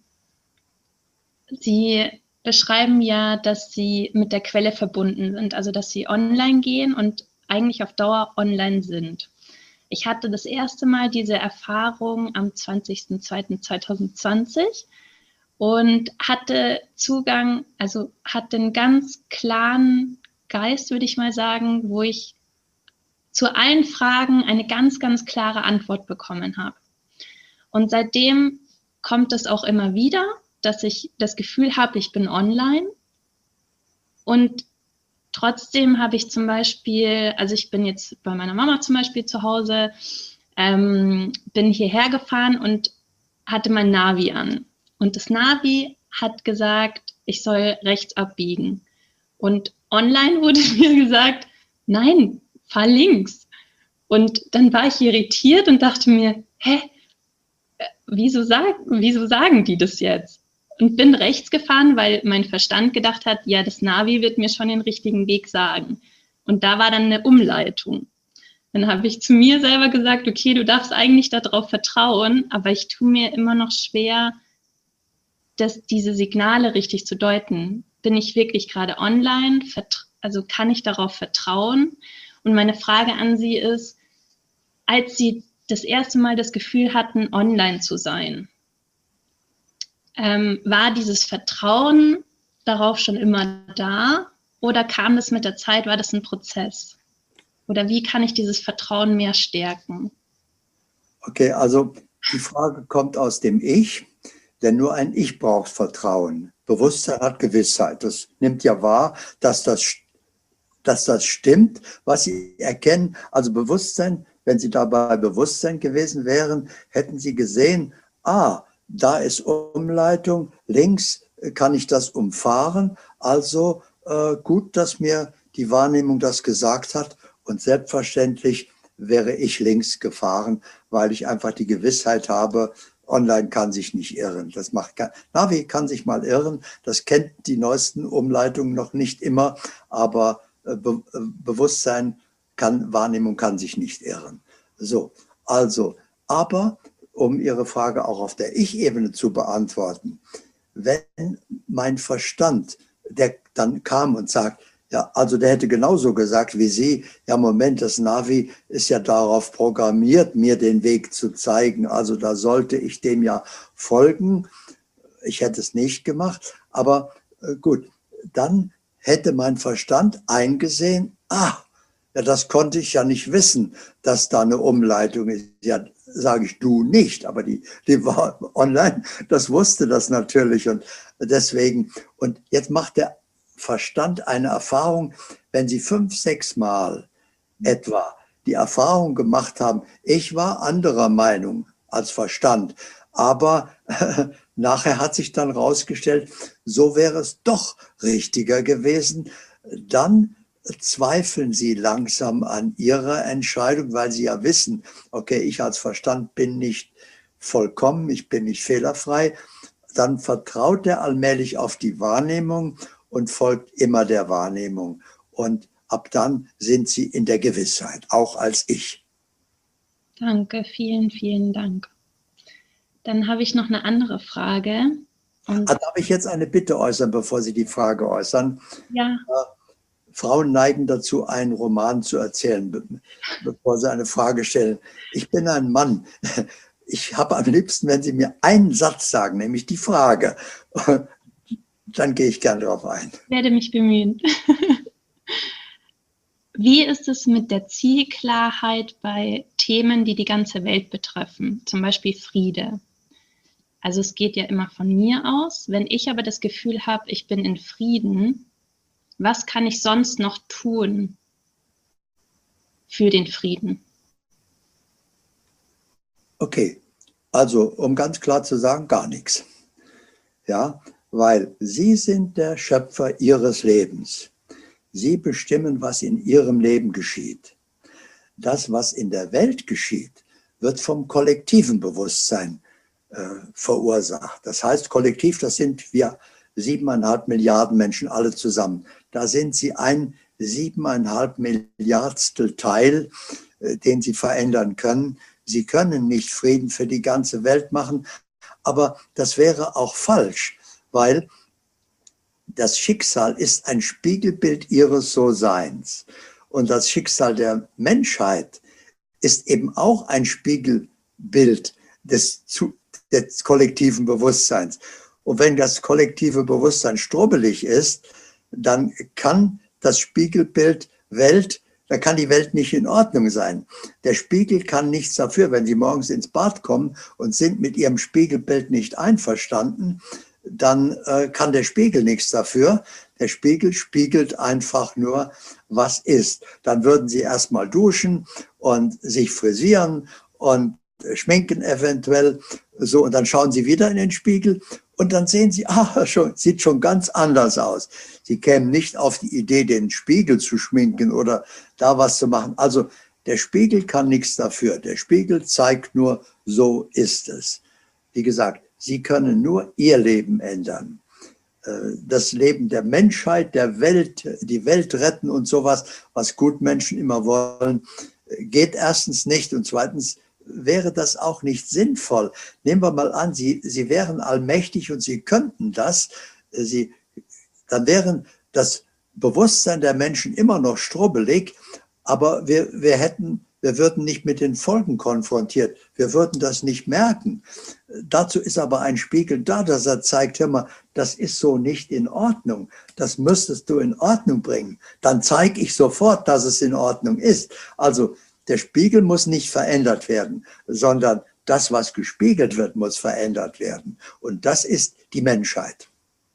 Sie beschreiben ja, dass Sie mit der Quelle verbunden sind, also dass Sie online gehen und eigentlich auf Dauer online sind. Ich hatte das erste Mal diese Erfahrung am zwanzigsten zweiten zweitausendzwanzig und hatte Zugang, also hatte einen ganz klaren Geist, würde ich mal sagen, wo ich zu allen Fragen eine ganz, ganz klare Antwort bekommen habe. Und seitdem kommt es auch immer wieder, dass ich das Gefühl habe, ich bin online und trotzdem habe ich zum Beispiel, also ich bin jetzt bei meiner Mama zum Beispiel zu Hause, ähm, bin hierher gefahren und hatte mein Navi an. Und das Navi hat gesagt, ich soll rechts abbiegen. Und online wurde mir gesagt, nein, fahr links. Und dann war ich irritiert und dachte mir, hä, wieso, sag, wieso sagen die das jetzt? Und bin rechts gefahren, weil mein Verstand gedacht hat, ja, das Navi wird mir schon den richtigen Weg sagen. Und da war dann eine Umleitung. Dann habe ich zu mir selber gesagt, okay, du darfst eigentlich darauf vertrauen, aber ich tue mir immer noch schwer, dass diese Signale richtig zu deuten. Bin ich wirklich gerade online? Also kann ich darauf vertrauen? Und meine Frage an Sie ist, als Sie das erste Mal das Gefühl hatten, online zu sein, ähm, war dieses Vertrauen darauf schon immer da oder kam das mit der Zeit, war das ein Prozess? Oder wie kann ich dieses Vertrauen mehr stärken? Okay, also die Frage kommt aus dem Ich, denn nur ein Ich braucht Vertrauen. Bewusstsein hat Gewissheit. Das nimmt ja wahr, dass das, dass das stimmt, was Sie erkennen. Also Bewusstsein, wenn Sie dabei Bewusstsein gewesen wären, hätten Sie gesehen, ah, da ist Umleitung, links kann ich das umfahren. Also äh, gut, dass mir die Wahrnehmung das gesagt hat. Und selbstverständlich wäre ich links gefahren, weil ich einfach die Gewissheit habe, online kann sich nicht irren. Das macht kein, Navi kann sich mal irren, das kennt die neuesten Umleitungen noch nicht immer, aber Be Bewusstsein kann, Wahrnehmung kann sich nicht irren. So, also, aber um Ihre Frage auch auf der Ich-Ebene zu beantworten, wenn mein Verstand, der dann kam und sagt, ja, also der hätte genauso gesagt wie Sie, ja Moment, das Navi ist ja darauf programmiert, mir den Weg zu zeigen, also da sollte ich dem ja folgen. Ich hätte es nicht gemacht, aber äh, gut, dann hätte mein Verstand eingesehen, ah, ja, das konnte ich ja nicht wissen, dass da eine Umleitung ist. Ja, sage ich, du nicht, aber die, die war online, das wusste das natürlich und deswegen. Und jetzt macht der Verstand eine Erfahrung, wenn Sie fünf, sechs Mal etwa die Erfahrung gemacht haben, ich war anderer Meinung als Verstand, aber äh, nachher hat sich dann rausgestellt, so wäre es doch richtiger gewesen, dann zweifeln Sie langsam an Ihrer Entscheidung, weil Sie ja wissen, okay, ich als Verstand bin nicht vollkommen, ich bin nicht fehlerfrei. Dann vertraut er allmählich auf die Wahrnehmung und folgt immer der Wahrnehmung. Und ab dann sind Sie in der Gewissheit, auch als ich. Danke, vielen, vielen Dank. Dann habe ich noch eine andere Frage. Und ah, darf ich jetzt eine Bitte äußern, bevor Sie die Frage äußern? Ja. Frauen neigen dazu, einen Roman zu erzählen, bevor sie eine Frage stellen. Ich bin ein Mann. Ich habe am liebsten, wenn Sie mir einen Satz sagen, nämlich die Frage. Dann gehe ich gerne darauf ein. Ich werde mich bemühen. Wie ist es mit der Zielklarheit bei Themen, die die ganze Welt betreffen, zum Beispiel Friede? Also es geht ja immer von mir aus. Wenn ich aber das Gefühl habe, ich bin in Frieden, was kann ich sonst noch tun für den Frieden? Okay, also um ganz klar zu sagen, gar nichts. Ja, weil Sie sind der Schöpfer Ihres Lebens. Sie bestimmen, was in Ihrem Leben geschieht. Das, was in der Welt geschieht, wird vom kollektiven Bewusstsein äh, verursacht. Das heißt, kollektiv, das sind wir siebeneinhalb Milliarden Menschen alle zusammen. Da sind Sie ein siebeneinhalb Milliardstel Teil, äh, den Sie verändern können. Sie können nicht Frieden für die ganze Welt machen, aber das wäre auch falsch, weil das Schicksal ist ein Spiegelbild Ihres So-Seins. Und das Schicksal der Menschheit ist eben auch ein Spiegelbild des, des kollektiven Bewusstseins. Und wenn das kollektive Bewusstsein strubbelig ist, dann kann das Spiegelbild Welt, dann kann die Welt nicht in Ordnung sein. Der Spiegel kann nichts dafür, wenn Sie morgens ins Bad kommen und sind mit Ihrem Spiegelbild nicht einverstanden, dann äh, kann der Spiegel nichts dafür. Der Spiegel spiegelt einfach nur, was ist. Dann würden Sie erstmal duschen und sich frisieren und schminken eventuell so und dann schauen Sie wieder in den Spiegel und dann sehen Sie, ah, schon, sieht schon ganz anders aus. Sie kämen nicht auf die Idee, den Spiegel zu schminken oder da was zu machen. Also der Spiegel kann nichts dafür. Der Spiegel zeigt nur, so ist es. Wie gesagt, Sie können nur Ihr Leben ändern. Das Leben der Menschheit, der Welt, die Welt retten und sowas, was Gutmenschen immer wollen, geht erstens nicht und zweitens wäre das auch nicht sinnvoll. Nehmen wir mal an, Sie, Sie wären allmächtig und Sie könnten das, Sie, dann wären das Bewusstsein der Menschen immer noch strubbelig, aber wir, wir hätten, wir würden nicht mit den Folgen konfrontiert. Wir würden das nicht merken. Dazu ist aber ein Spiegel da, dass er zeigt, hör mal, das ist so nicht in Ordnung. Das müsstest du in Ordnung bringen. Dann zeige ich sofort, dass es in Ordnung ist. Also der Spiegel muss nicht verändert werden, sondern das, was gespiegelt wird, muss verändert werden. Und das ist die Menschheit.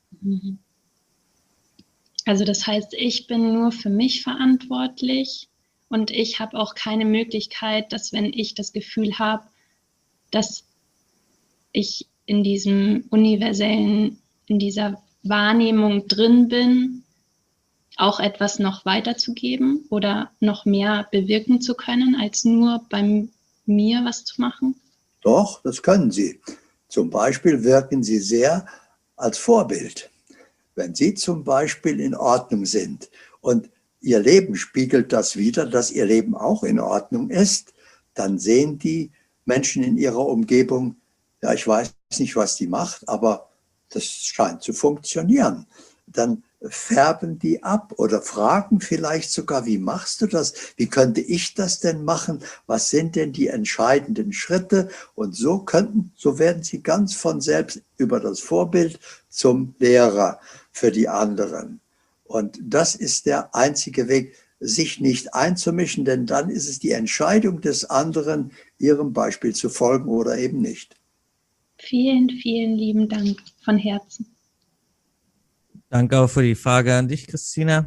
Also das heißt, ich bin nur für mich verantwortlich und ich habe auch keine Möglichkeit, dass wenn ich das Gefühl habe, dass ich in diesem universellen, in dieser Wahrnehmung drin bin, auch etwas noch weiterzugeben oder noch mehr bewirken zu können, als nur bei mir was zu machen? Doch, das können Sie. Zum Beispiel wirken Sie sehr als Vorbild. Wenn Sie zum Beispiel in Ordnung sind und Ihr Leben spiegelt das wider, dass Ihr Leben auch in Ordnung ist, dann sehen die Menschen in ihrer Umgebung, ja, ich weiß nicht, was die macht, aber das scheint zu funktionieren. Dann färben die ab oder fragen vielleicht sogar, wie machst du das? Wie könnte ich das denn machen? Was sind denn die entscheidenden Schritte? Und so könnten, so werden sie ganz von selbst über das Vorbild zum Lehrer für die anderen. Und das ist der einzige Weg, sich nicht einzumischen, denn dann ist es die Entscheidung des anderen, ihrem Beispiel zu folgen oder eben nicht. Vielen, vielen lieben Dank von Herzen. Danke auch für die Frage an dich, Christina.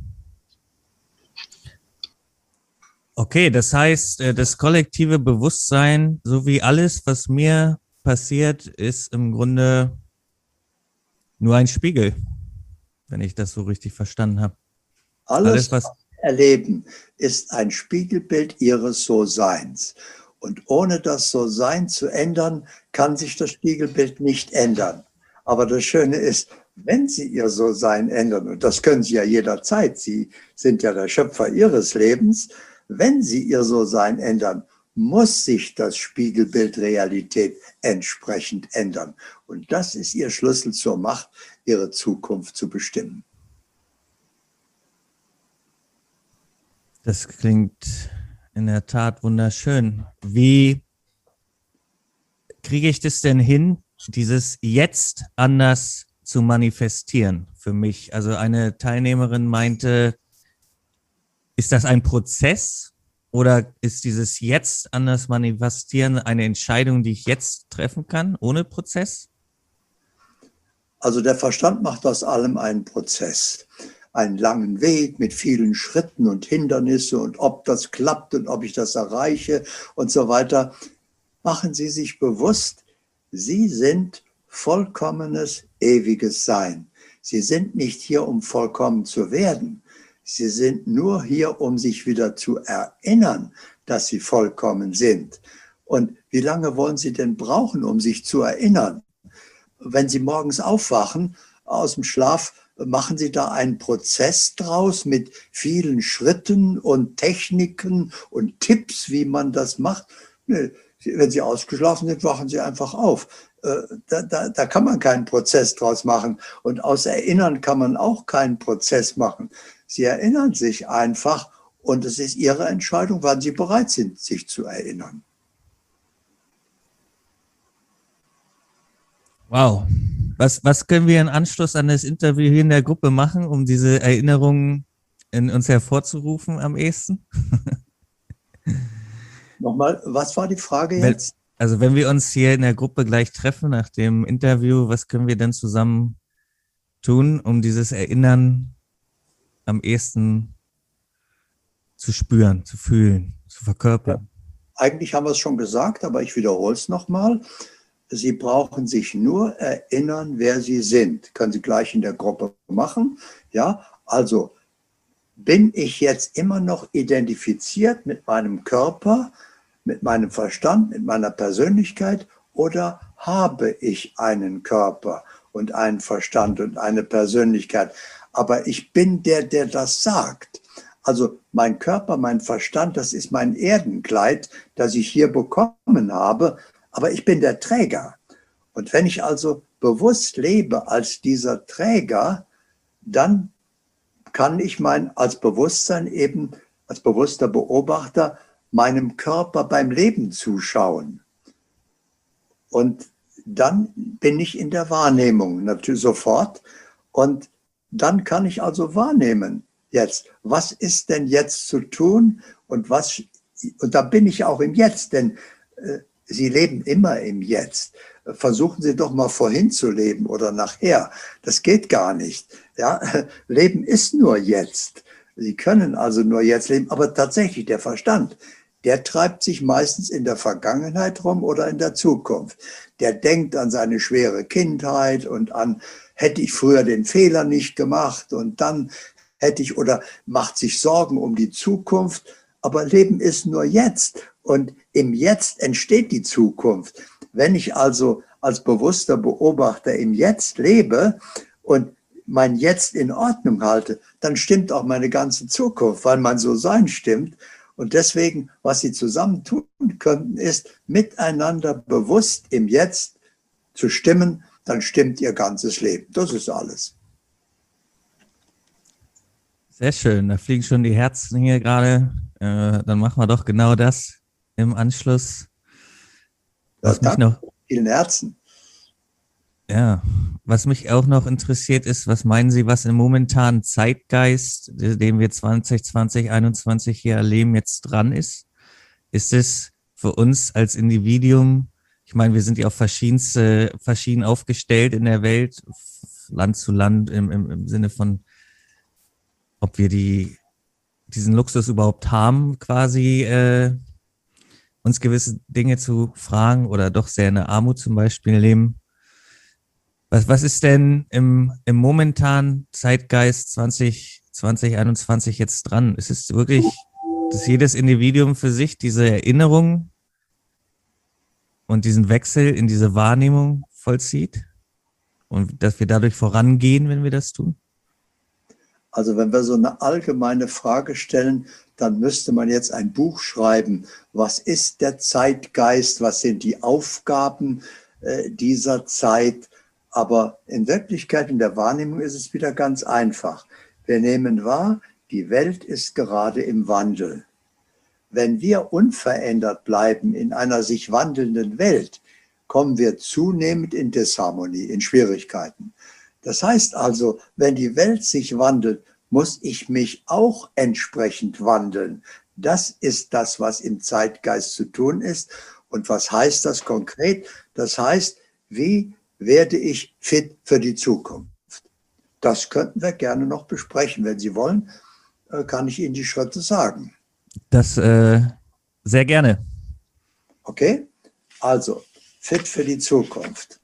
Okay, das heißt, das kollektive Bewusstsein, so wie alles, was mir passiert, ist im Grunde nur ein Spiegel, wenn ich das so richtig verstanden habe. Alles, alles was Erleben ist ein Spiegelbild ihres So-Seins. Und ohne das So-Sein zu ändern, kann sich das Spiegelbild nicht ändern. Aber das Schöne ist, wenn Sie Ihr So-Sein ändern, und das können Sie ja jederzeit, Sie sind ja der Schöpfer Ihres Lebens, wenn Sie Ihr So-Sein ändern, muss sich das Spiegelbild Realität entsprechend ändern. Und das ist Ihr Schlüssel zur Macht, Ihre Zukunft zu bestimmen. Das klingt in der Tat wunderschön. Wie kriege ich das denn hin, dieses Jetzt anders zu manifestieren für mich? Also eine Teilnehmerin meinte, ist das ein Prozess oder ist dieses Jetzt anders manifestieren eine Entscheidung, die ich jetzt treffen kann, ohne Prozess? Also der Verstand macht aus allem einen Prozess. Einen langen Weg mit vielen Schritten und Hindernisse und ob das klappt und ob ich das erreiche und so weiter. Machen Sie sich bewusst, Sie sind vollkommenes, ewiges Sein. Sie sind nicht hier, um vollkommen zu werden. Sie sind nur hier, um sich wieder zu erinnern, dass Sie vollkommen sind. Und wie lange wollen Sie denn brauchen, um sich zu erinnern? Wenn Sie morgens aufwachen aus dem Schlaf, machen Sie da einen Prozess draus mit vielen Schritten und Techniken und Tipps, wie man das macht? Nee, wenn Sie ausgeschlafen sind, wachen Sie einfach auf. Da, da, da kann man keinen Prozess draus machen. Und aus Erinnern kann man auch keinen Prozess machen. Sie erinnern sich einfach und es ist Ihre Entscheidung, wann Sie bereit sind, sich zu erinnern. Wow. Was, was können wir im Anschluss an das Interview hier in der Gruppe machen, um diese Erinnerungen in uns hervorzurufen am ehesten? Nochmal, was war die Frage jetzt? Also wenn wir uns hier in der Gruppe gleich treffen nach dem Interview, was können wir denn zusammen tun, um dieses Erinnern am ehesten zu spüren, zu fühlen, zu verkörpern? Ja, eigentlich haben wir es schon gesagt, aber ich wiederhole es nochmal. Sie brauchen sich nur erinnern, wer Sie sind. Können Sie gleich in der Gruppe machen. Ja, also bin ich jetzt immer noch identifiziert mit meinem Körper, mit meinem Verstand, mit meiner Persönlichkeit oder habe ich einen Körper und einen Verstand und eine Persönlichkeit? Aber ich bin der, der das sagt. Also mein Körper, mein Verstand, das ist mein Erdenkleid, das ich hier bekommen habe. Aber ich bin der Träger. Und wenn ich also bewusst lebe als dieser Träger, dann kann ich mein, als Bewusstsein eben, als bewusster Beobachter, meinem Körper beim Leben zuschauen. Und dann bin ich in der Wahrnehmung natürlich sofort. Und dann kann ich also wahrnehmen, jetzt, was ist denn jetzt zu tun? Und, was, und da bin ich auch im Jetzt, denn äh, Sie leben immer im Jetzt. Versuchen Sie doch mal vorhin zu leben oder nachher. Das geht gar nicht. Ja? Leben ist nur jetzt. Sie können also nur jetzt leben. Aber tatsächlich der Verstand, der treibt sich meistens in der Vergangenheit rum oder in der Zukunft. Der denkt an seine schwere Kindheit und an, hätte ich früher den Fehler nicht gemacht und dann hätte ich, oder macht sich Sorgen um die Zukunft. Aber Leben ist nur jetzt und im Jetzt entsteht die Zukunft. Wenn ich also als bewusster Beobachter im Jetzt lebe und mein Jetzt in Ordnung halte, dann stimmt auch meine ganze Zukunft, weil mein So-Sein stimmt. Und deswegen, was Sie zusammen tun könnten, ist, miteinander bewusst im Jetzt zu stimmen, dann stimmt Ihr ganzes Leben. Das ist alles. Sehr schön, da fliegen schon die Herzen hier gerade. Äh, dann machen wir doch genau das im Anschluss. Was Ja, mich noch, vielen Herzen. ja, was mich auch noch interessiert ist, was meinen Sie, was im momentanen Zeitgeist, den wir zwanzig zwanzig, einundzwanzig hier erleben, jetzt dran ist? Ist es für uns als Individuum, ich meine, wir sind ja auch verschiedenste, verschieden aufgestellt in der Welt, Land zu Land, im, im, im Sinne von, ob wir die, diesen Luxus überhaupt haben, quasi äh, uns gewisse Dinge zu fragen oder doch sehr in der Armut zum Beispiel leben. Was, was ist denn im, im momentanen Zeitgeist zwanzig zwanzig, einundzwanzig jetzt dran? Ist es wirklich, dass jedes Individuum für sich diese Erinnerung und diesen Wechsel in diese Wahrnehmung vollzieht und dass wir dadurch vorangehen, wenn wir das tun? Also wenn wir so eine allgemeine Frage stellen, dann müsste man jetzt ein Buch schreiben. Was ist der Zeitgeist? Was sind die Aufgaben äh, dieser Zeit? Aber in Wirklichkeit, in der Wahrnehmung ist es wieder ganz einfach. Wir nehmen wahr, die Welt ist gerade im Wandel. Wenn wir unverändert bleiben in einer sich wandelnden Welt, kommen wir zunehmend in Disharmonie, in Schwierigkeiten. Das heißt also, wenn die Welt sich wandelt, muss ich mich auch entsprechend wandeln. Das ist das, was im Zeitgeist zu tun ist. Und was heißt das konkret? Das heißt, wie werde ich fit für die Zukunft? Das könnten wir gerne noch besprechen. Wenn Sie wollen, kann ich Ihnen die Schritte sagen. Das äh, sehr gerne. Okay? Also, fit für die Zukunft.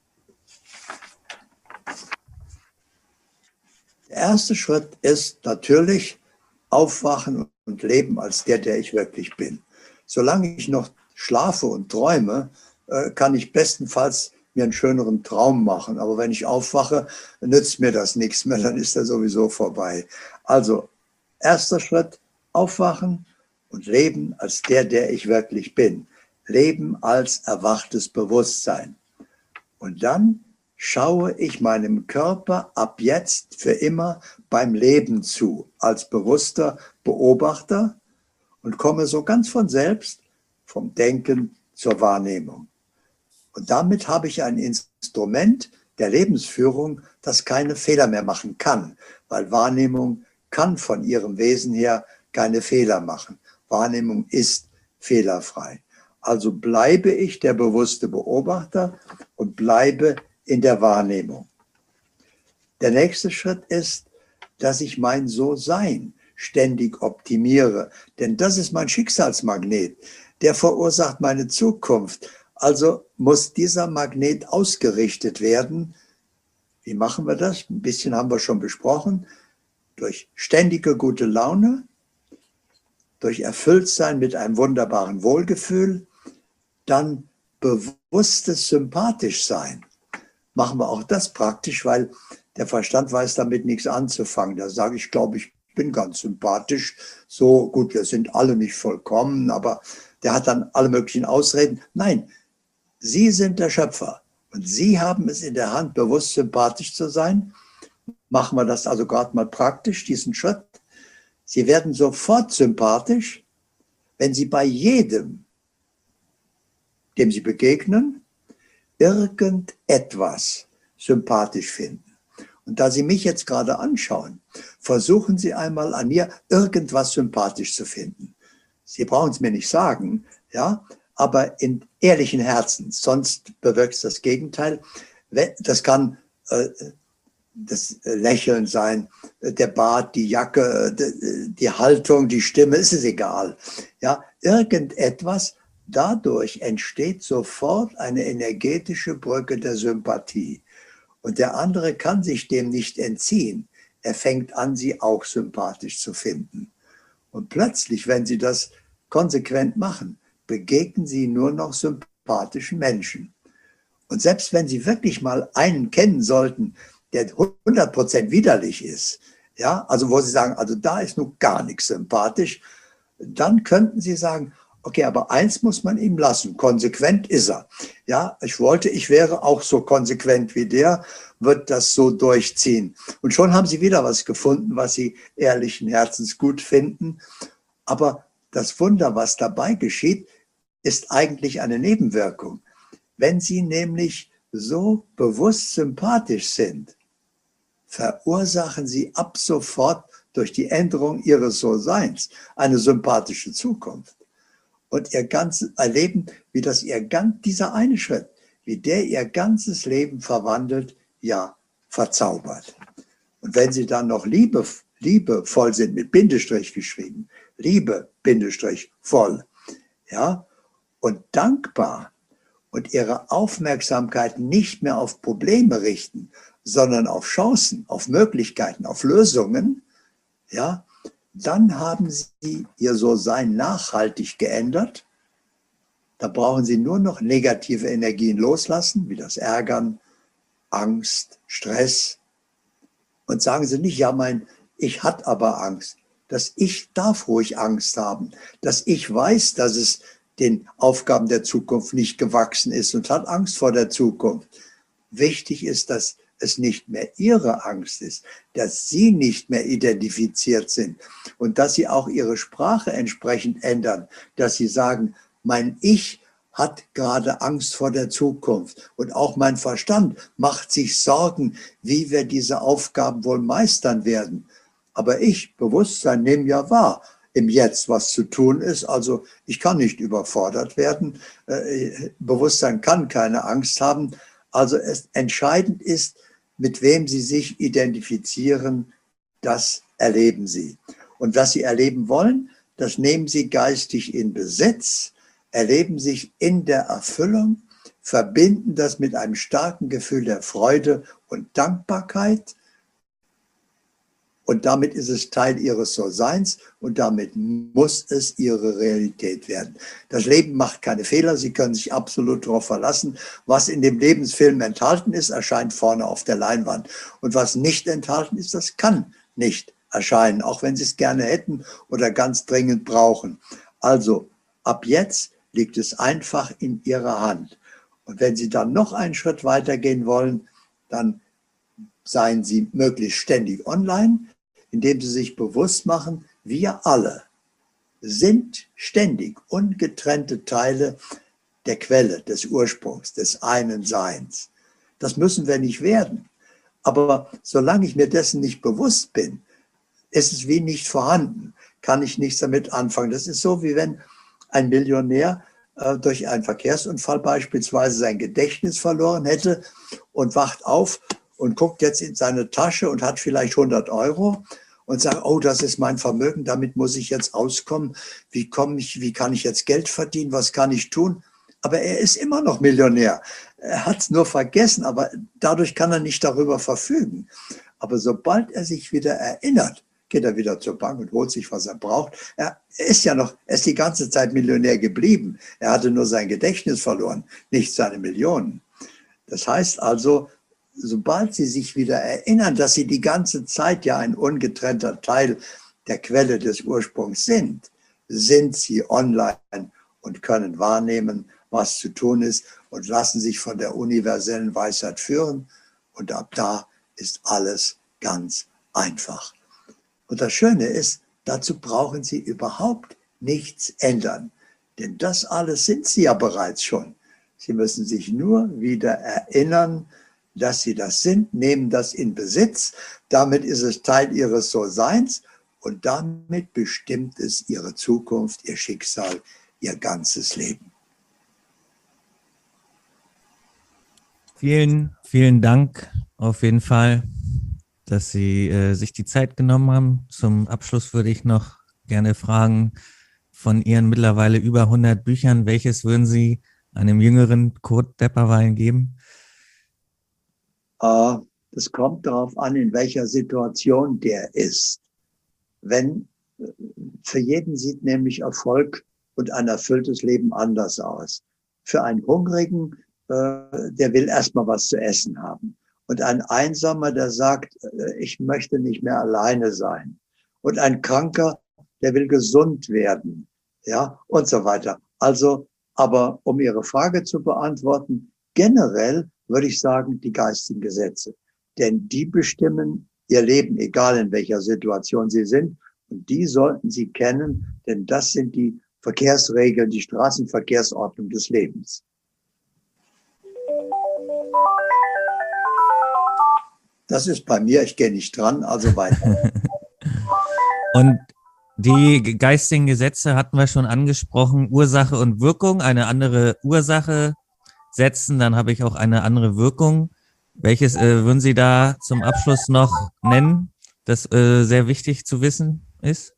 Der erste Schritt ist natürlich aufwachen und leben als der, der ich wirklich bin. Solange ich noch schlafe und träume, kann ich bestenfalls mir einen schöneren Traum machen. Aber wenn ich aufwache, nützt mir das nichts mehr, dann ist er sowieso vorbei. Also, erster Schritt, aufwachen und leben als der, der ich wirklich bin. Leben als erwachtes Bewusstsein. Und dann schaue ich meinem Körper ab jetzt für immer beim Leben zu, als bewusster Beobachter und komme so ganz von selbst vom Denken zur Wahrnehmung. Und damit habe ich ein Instrument der Lebensführung, das keine Fehler mehr machen kann, weil Wahrnehmung kann von ihrem Wesen her keine Fehler machen. Wahrnehmung ist fehlerfrei. Also bleibe ich der bewusste Beobachter und bleibe in der Wahrnehmung. Der nächste Schritt ist, dass ich mein So-Sein ständig optimiere, denn das ist mein Schicksalsmagnet, der verursacht meine Zukunft. Also muss dieser Magnet ausgerichtet werden. Wie machen wir das? Ein bisschen haben wir schon besprochen. Durch ständige gute Laune, durch Erfülltsein mit einem wunderbaren Wohlgefühl, dann bewusstes Sympathischsein. Machen wir auch das praktisch, weil der Verstand weiß damit nichts anzufangen. Da sage ich, glaube ich, bin ganz sympathisch. So gut, wir sind alle nicht vollkommen, aber der hat dann alle möglichen Ausreden. Nein, Sie sind der Schöpfer und Sie haben es in der Hand, bewusst sympathisch zu sein. Machen wir das also gerade mal praktisch, diesen Schritt. Sie werden sofort sympathisch, wenn Sie bei jedem, dem Sie begegnen, irgendetwas sympathisch finden. Und da Sie mich jetzt gerade anschauen, versuchen Sie einmal an mir irgendwas sympathisch zu finden. Sie brauchen es mir nicht sagen, ja, aber in ehrlichen Herzen, sonst bewirkt es das Gegenteil. Das kann äh, das Lächeln sein, der Bart, die Jacke, die Haltung, die Stimme, ist es egal. Ja, irgendetwas, dadurch entsteht sofort eine energetische Brücke der Sympathie. Und der andere kann sich dem nicht entziehen. er fängt an, sie auch sympathisch zu finden. Und plötzlich, wenn Sie das konsequent machen, begegnen Sie nur noch sympathischen Menschen. Und selbst wenn Sie wirklich mal einen kennen sollten, der hundert Prozent widerlich ist, ja, also wo Sie sagen, also da ist nun gar nichts sympathisch, dann könnten Sie sagen, okay, aber eins muss man ihm lassen, konsequent ist er. Ja, ich wollte, ich wäre auch so konsequent wie der, wird das so durchziehen. Und schon haben Sie wieder was gefunden, was Sie ehrlichen Herzens gut finden. Aber das Wunder, was dabei geschieht, ist eigentlich eine Nebenwirkung. Wenn Sie nämlich so bewusst sympathisch sind, verursachen Sie ab sofort durch die Änderung Ihres So-Seins eine sympathische Zukunft. Und Ihr ganzes Erleben, wie das Ihr ganz, dieser eine Schritt, wie der Ihr ganzes Leben verwandelt, ja, verzaubert. Und wenn Sie dann noch Liebe, liebevoll sind, mit Bindestrich geschrieben, Liebe, Bindestrich, voll, ja, und dankbar und Ihre Aufmerksamkeit nicht mehr auf Probleme richten, sondern auf Chancen, auf Möglichkeiten, auf Lösungen, ja, dann haben Sie Ihr So-Sein nachhaltig geändert. Da brauchen Sie nur noch negative Energien loslassen, wie das Ärgern, Angst, Stress. Und sagen Sie nicht, ja, mein Ich hat aber Angst. Das Ich darf ruhig Angst haben. Das Ich weiß, dass es den Aufgaben der Zukunft nicht gewachsen ist und hat Angst vor der Zukunft. Wichtig ist, dass es nicht mehr Ihre Angst ist, dass Sie nicht mehr identifiziert sind und dass Sie auch Ihre Sprache entsprechend ändern, dass Sie sagen, mein Ich hat gerade Angst vor der Zukunft und auch mein Verstand macht sich Sorgen, wie wir diese Aufgaben wohl meistern werden. Aber ich, Bewusstsein, nehme ja wahr, im Jetzt, was zu tun ist. Also ich kann nicht überfordert werden. Bewusstsein kann keine Angst haben. Also es entscheidend ist, mit wem Sie sich identifizieren, das erleben Sie. Und was Sie erleben wollen, das nehmen Sie geistig in Besitz, erleben sich in der Erfüllung, verbinden das mit einem starken Gefühl der Freude und Dankbarkeit. Und damit ist es Teil Ihres So-Seins und damit muss es Ihre Realität werden. Das Leben macht keine Fehler, Sie können sich absolut darauf verlassen. Was in dem Lebensfilm enthalten ist, erscheint vorne auf der Leinwand. Und was nicht enthalten ist, das kann nicht erscheinen, auch wenn Sie es gerne hätten oder ganz dringend brauchen. Also ab jetzt liegt es einfach in Ihrer Hand. Und wenn Sie dann noch einen Schritt weiter gehen wollen, dann seien Sie möglichst ständig online, indem Sie sich bewusst machen, wir alle sind ständig ungetrennte Teile der Quelle, des Ursprungs, des einen Seins. Das müssen wir nicht werden. Aber solange ich mir dessen nicht bewusst bin, ist es wie nicht vorhanden, kann ich nichts damit anfangen. Das ist so, wie wenn ein Millionär äh, durch einen Verkehrsunfall beispielsweise sein Gedächtnis verloren hätte und wacht auf und guckt jetzt in seine Tasche und hat vielleicht hundert Euro und sagt, oh, das ist mein Vermögen, damit muss ich jetzt auskommen. Wie komme ich, wie kann ich jetzt Geld verdienen? Was kann ich tun? Aber er ist immer noch Millionär. Er hat es nur vergessen, aber dadurch kann er nicht darüber verfügen. Aber sobald er sich wieder erinnert, geht er wieder zur Bank und holt sich, was er braucht. Er ist ja noch, er ist die ganze Zeit Millionär geblieben. Er hatte nur sein Gedächtnis verloren, nicht seine Millionen. Das heißt also, sobald Sie sich wieder erinnern, dass Sie die ganze Zeit ja ein ungetrennter Teil der Quelle des Ursprungs sind, sind Sie online und können wahrnehmen, was zu tun ist und lassen sich von der universellen Weisheit führen. Und ab da ist alles ganz einfach. Und das Schöne ist, dazu brauchen Sie überhaupt nichts ändern. Denn das alles sind Sie ja bereits schon. Sie müssen sich nur wieder erinnern, dass Sie das sind, nehmen das in Besitz. Damit ist es Teil Ihres So-Seins und damit bestimmt es Ihre Zukunft, Ihr Schicksal, Ihr ganzes Leben. Vielen, vielen Dank auf jeden Fall, dass Sie äh, sich die Zeit genommen haben. Zum Abschluss würde ich noch gerne fragen, von Ihren mittlerweile über hundert Büchern, welches würden Sie einem jüngeren Kurt Depperwein geben? Äh, Das kommt darauf an, in welcher Situation der ist. Wenn, für jeden sieht nämlich Erfolg und ein erfülltes Leben anders aus. Für einen Hungrigen, äh, der will erstmal was zu essen haben. Und ein Einsamer, der sagt, äh, ich möchte nicht mehr alleine sein. Und ein Kranker, der will gesund werden. Ja, und so weiter. Also, aber um Ihre Frage zu beantworten, generell würde ich sagen, die geistigen Gesetze. Denn die bestimmen Ihr Leben, egal in welcher Situation Sie sind. Und die sollten Sie kennen, denn das sind die Verkehrsregeln, die Straßenverkehrsordnung des Lebens. Das ist bei mir, ich gehe nicht dran, also weiter. Und die geistigen Gesetze hatten wir schon angesprochen, Ursache und Wirkung, eine andere Ursache setzen, dann habe ich auch eine andere Wirkung. Welches äh, würden Sie da zum Abschluss noch nennen, das äh, sehr wichtig zu wissen ist?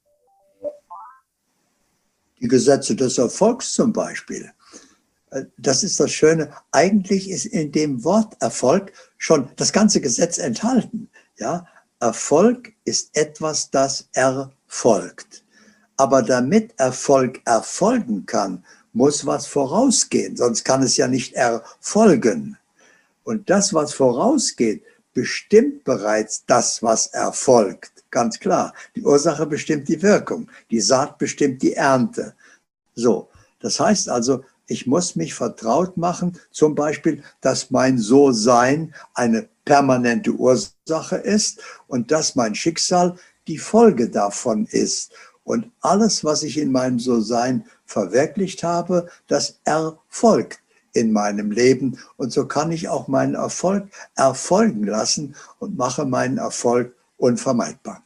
Die Gesetze des Erfolgs zum Beispiel. Das ist das Schöne. Eigentlich ist in dem Wort Erfolg schon das ganze Gesetz enthalten. Ja, Erfolg ist etwas, das erfolgt. Aber damit Erfolg erfolgen kann, muss was vorausgehen. Sonst kann es ja nicht erfolgen. Und das, was vorausgeht, bestimmt bereits das, was erfolgt. Ganz klar. Die Ursache bestimmt die Wirkung. Die Saat bestimmt die Ernte. So. Das heißt also, ich muss mich vertraut machen, zum Beispiel, dass mein So-Sein eine permanente Ursache ist und dass mein Schicksal die Folge davon ist. Und alles, was ich in meinem So-Sein verwirklicht habe, das erfolgt in meinem Leben. Und so kann ich auch meinen Erfolg erfolgen lassen und mache meinen Erfolg unvermeidbar.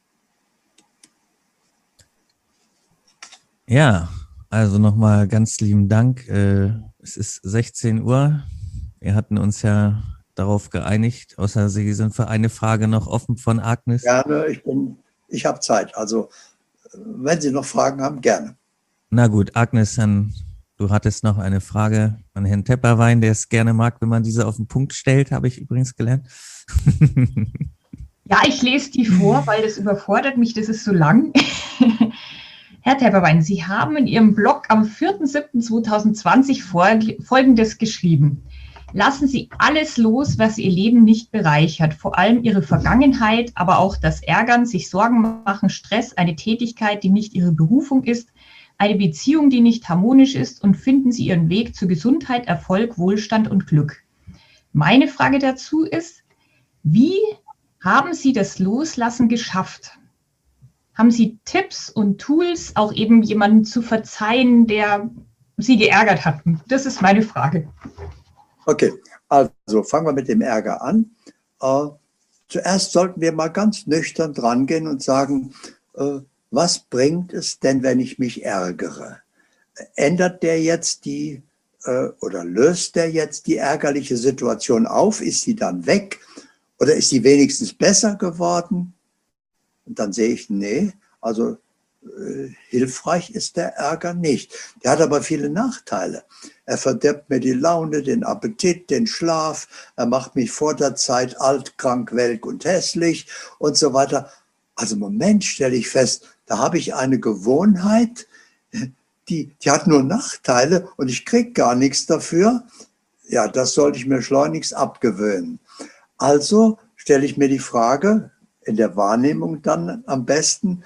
Ja, also nochmal ganz lieben Dank. Es ist sechzehn Uhr. Wir hatten uns ja darauf geeinigt, außer Sie sind für eine Frage noch offen von Agnes. Gerne, ich bin, ich habe Zeit. Also wenn Sie noch Fragen haben, gerne. Na gut, Agnes, dann, du hattest noch eine Frage an Herrn Tepperwein, der es gerne mag, wenn man diese auf den Punkt stellt, habe ich übrigens gelernt. Ja, ich lese die vor, weil das überfordert mich, das ist so lang. Herr Tepperwein, Sie haben in Ihrem Blog am vierten siebten zweitausendzwanzig Folgendes geschrieben. Lassen Sie alles los, was Ihr Leben nicht bereichert, vor allem Ihre Vergangenheit, aber auch das Ärgern, sich Sorgen machen, Stress, eine Tätigkeit, die nicht Ihre Berufung ist, eine Beziehung, die nicht harmonisch ist, und finden Sie Ihren Weg zu Gesundheit, Erfolg, Wohlstand und Glück. Meine Frage dazu ist, wie haben Sie das Loslassen geschafft? Haben Sie Tipps und Tools, auch eben jemanden zu verzeihen, der Sie geärgert hat? Das ist meine Frage. Okay, also fangen wir mit dem Ärger an. Äh, zuerst sollten wir mal ganz nüchtern dran gehen und sagen, äh, was bringt es denn, wenn ich mich ärgere? Ändert der jetzt die äh, oder löst der jetzt die ärgerliche Situation auf? Ist sie dann weg? Oder ist sie wenigstens besser geworden? Und dann sehe ich, nee, also äh, hilfreich ist der Ärger nicht. Der hat aber viele Nachteile. Er verdirbt mir die Laune, den Appetit, den Schlaf. Er macht mich vor der Zeit alt, krank, welk und hässlich und so weiter. Also im Moment stelle ich fest, da habe ich eine Gewohnheit, die, die hat nur Nachteile und ich kriege gar nichts dafür. Ja, das sollte ich mir schleunigst abgewöhnen. Also stelle ich mir die Frage, in der Wahrnehmung dann am besten,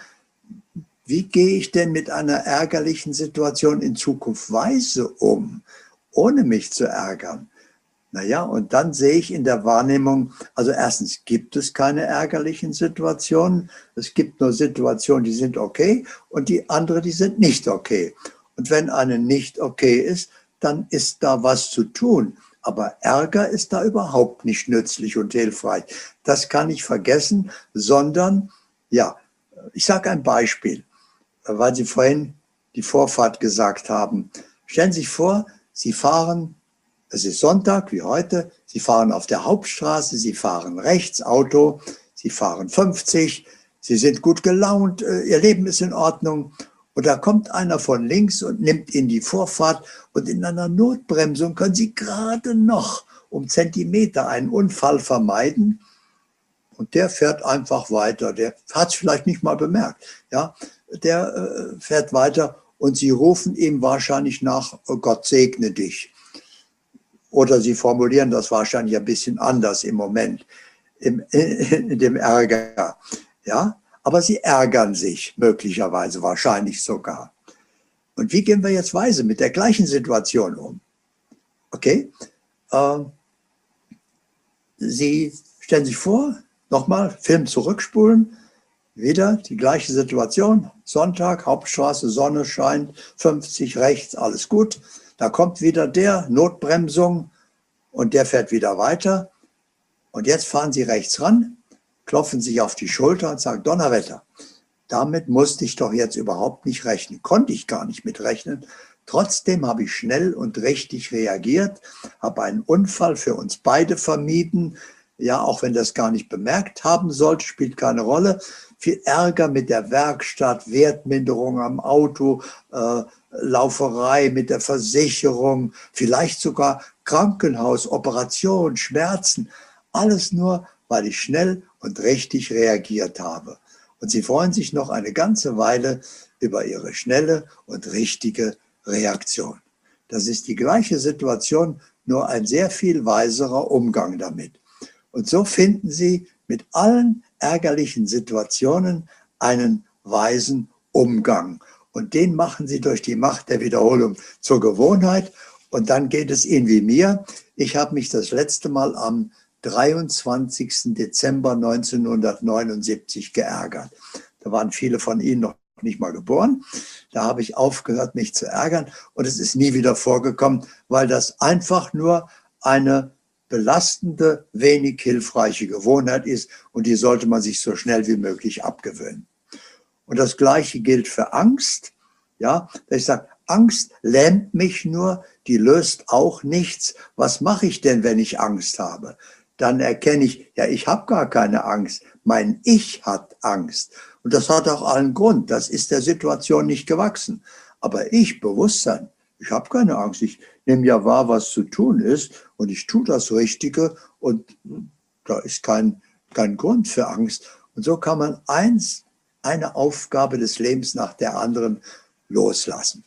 wie gehe ich denn mit einer ärgerlichen Situation in Zukunft weise um, ohne mich zu ärgern? Naja, und dann sehe ich in der Wahrnehmung, also erstens gibt es keine ärgerlichen Situationen. Es gibt nur Situationen, die sind okay und die andere, die sind nicht okay. Und wenn eine nicht okay ist, dann ist da was zu tun. Aber Ärger ist da überhaupt nicht nützlich und hilfreich. Das kann ich vergessen, sondern, ja, ich sage ein Beispiel, weil Sie vorhin die Vorfahrt gesagt haben. Stellen Sie sich vor, Sie fahren, es ist Sonntag wie heute, Sie fahren auf der Hauptstraße, Sie fahren rechts Auto, Sie fahren fünfzig, Sie sind gut gelaunt, Ihr Leben ist in Ordnung. Und da kommt einer von links und nimmt Ihnen die Vorfahrt und in einer Notbremsung können Sie gerade noch um Zentimeter einen Unfall vermeiden. Und der fährt einfach weiter. Der hat es vielleicht nicht mal bemerkt. Ja, der äh, fährt weiter und sie rufen ihm wahrscheinlich nach, oh Gott segne dich. Oder sie formulieren das wahrscheinlich ein bisschen anders im Moment, im, in, in dem Ärger. Ja, aber sie ärgern sich möglicherweise, wahrscheinlich sogar. Und wie gehen wir jetzt weise mit der gleichen Situation um? Okay, ähm, Sie stellen sich vor, nochmal, Film zurückspulen, wieder die gleiche Situation, Sonntag, Hauptstraße, Sonne scheint, fünfzig rechts, alles gut. Da kommt wieder der, Notbremsung, und der fährt wieder weiter. Und jetzt fahren Sie rechts ran, klopfen sich auf die Schulter und sagen, Donnerwetter, damit musste ich doch jetzt überhaupt nicht rechnen, konnte ich gar nicht mit rechnen. Trotzdem habe ich schnell und richtig reagiert, habe einen Unfall für uns beide vermieden. Ja, auch wenn das gar nicht bemerkt haben sollte, spielt keine Rolle. Viel Ärger mit der Werkstatt, Wertminderung am Auto, äh, Lauferei mit der Versicherung, vielleicht sogar Krankenhaus, Operation, Schmerzen. Alles nur, weil ich schnell und richtig reagiert habe. Und Sie freuen sich noch eine ganze Weile über Ihre schnelle und richtige Reaktion. Das ist die gleiche Situation, nur ein sehr viel weiserer Umgang damit. Und so finden Sie mit allen ärgerlichen Situationen einen weisen Umgang. Und den machen Sie durch die Macht der Wiederholung zur Gewohnheit. Und dann geht es Ihnen wie mir. Ich habe mich das letzte Mal am dreiundzwanzigsten Dezember neunzehnhundertneunundsiebzig geärgert. Da waren viele von Ihnen noch nicht mal geboren. Da habe ich aufgehört, mich zu ärgern. Und es ist nie wieder vorgekommen, weil das einfach nur eine belastende, wenig hilfreiche Gewohnheit ist. Und die sollte man sich so schnell wie möglich abgewöhnen. Und das Gleiche gilt für Angst. Ja, ich sage, Angst lähmt mich nur, die löst auch nichts. Was mache ich denn, wenn ich Angst habe? Dann erkenne ich, ja, ich habe gar keine Angst. Mein Ich hat Angst. Und das hat auch allen Grund. Das ist der Situation nicht gewachsen. Aber ich, Bewusstsein, ich habe keine Angst. Ich nehme ja wahr, was zu tun ist. Und ich tue das Richtige. Und da ist kein, kein Grund für Angst. Und so kann man eins, eine Aufgabe des Lebens nach der anderen loslassen.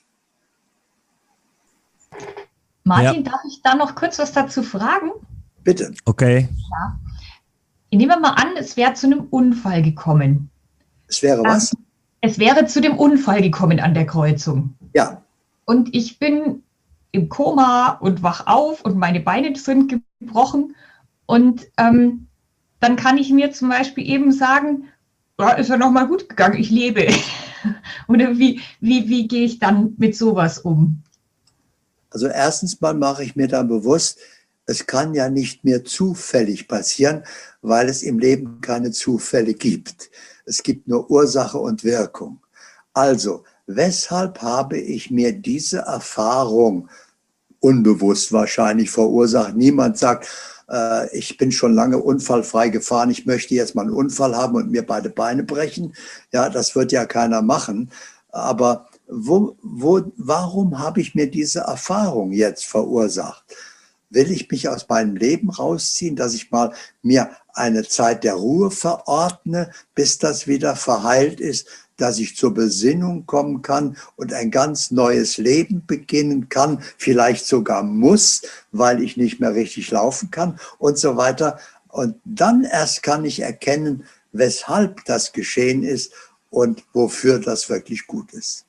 Martin, Ja. darf ich da noch kurz was dazu fragen? Bitte. Okay. Ja. Nehmen wir mal an, es wäre zu einem Unfall gekommen. Es wäre was? Ähm, es wäre zu dem Unfall gekommen an der Kreuzung. Ja. Und ich bin im Koma und wach auf und meine Beine sind gebrochen. Und ähm, dann kann ich mir zum Beispiel eben sagen, ja, ist ja nochmal gut gegangen, ich lebe. Oder wie, wie, wie gehe ich dann mit sowas um? Also erstens mal mache ich mir dann bewusst, es kann ja nicht mehr zufällig passieren, weil es im Leben keine Zufälle gibt. Es gibt nur Ursache und Wirkung. Also, weshalb habe ich mir diese Erfahrung unbewusst wahrscheinlich verursacht? Niemand sagt, äh, ich bin schon lange unfallfrei gefahren, ich möchte jetzt mal einen Unfall haben und mir beide Beine brechen. Ja, das wird ja keiner machen. Aber wo, wo, warum habe ich mir diese Erfahrung jetzt verursacht? Will ich mich aus meinem Leben rausziehen, dass ich mal mir eine Zeit der Ruhe verordne, bis das wieder verheilt ist, dass ich zur Besinnung kommen kann und ein ganz neues Leben beginnen kann, vielleicht sogar muss, weil ich nicht mehr richtig laufen kann und so weiter. Und dann erst kann ich erkennen, weshalb das geschehen ist und wofür das wirklich gut ist.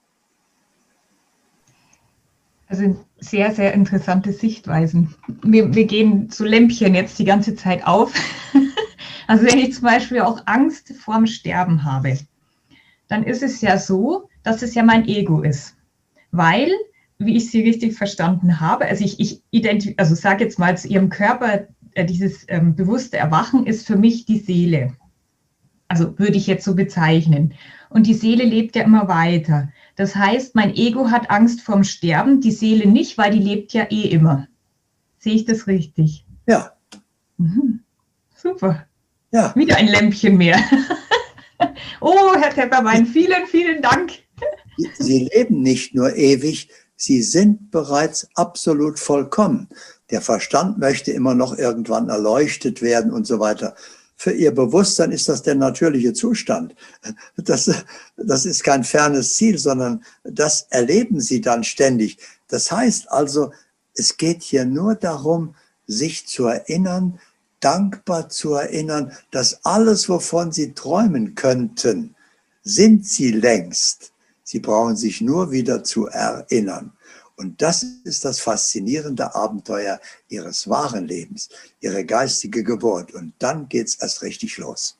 Also sehr, sehr interessante Sichtweisen. Wir, wir gehen zu Lämpchen jetzt die ganze Zeit auf. Also wenn ich zum Beispiel auch Angst vorm Sterben habe, dann ist es ja so, dass es ja mein Ego ist. Weil, wie ich Sie richtig verstanden habe, also ich, ich identif- also sage jetzt mal zu Ihrem Körper, äh, dieses ähm, bewusste Erwachen ist für mich die Seele. Also würde ich jetzt so bezeichnen. Und die Seele lebt ja immer weiter. Das heißt, mein Ego hat Angst vorm Sterben, die Seele nicht, weil die lebt ja eh immer. Sehe ich das richtig? Ja. Mhm. Super. Ja. Wieder ein Lämpchen mehr. Oh, Herr Tepperwein, vielen, vielen Dank. Sie leben nicht nur ewig, sie sind bereits absolut vollkommen. Der Verstand möchte immer noch irgendwann erleuchtet werden und so weiter. für ihr Bewusstsein ist das der natürliche Zustand. Das, das ist kein fernes Ziel, sondern das erleben sie dann ständig. Das heißt also, es geht hier nur darum, sich zu erinnern, dankbar zu erinnern, dass alles, wovon sie träumen könnten, sind sie längst. Sie brauchen sich nur wieder zu erinnern. Und das ist das faszinierende Abenteuer ihres wahren Lebens, ihre geistige Geburt. Und dann geht's erst richtig los.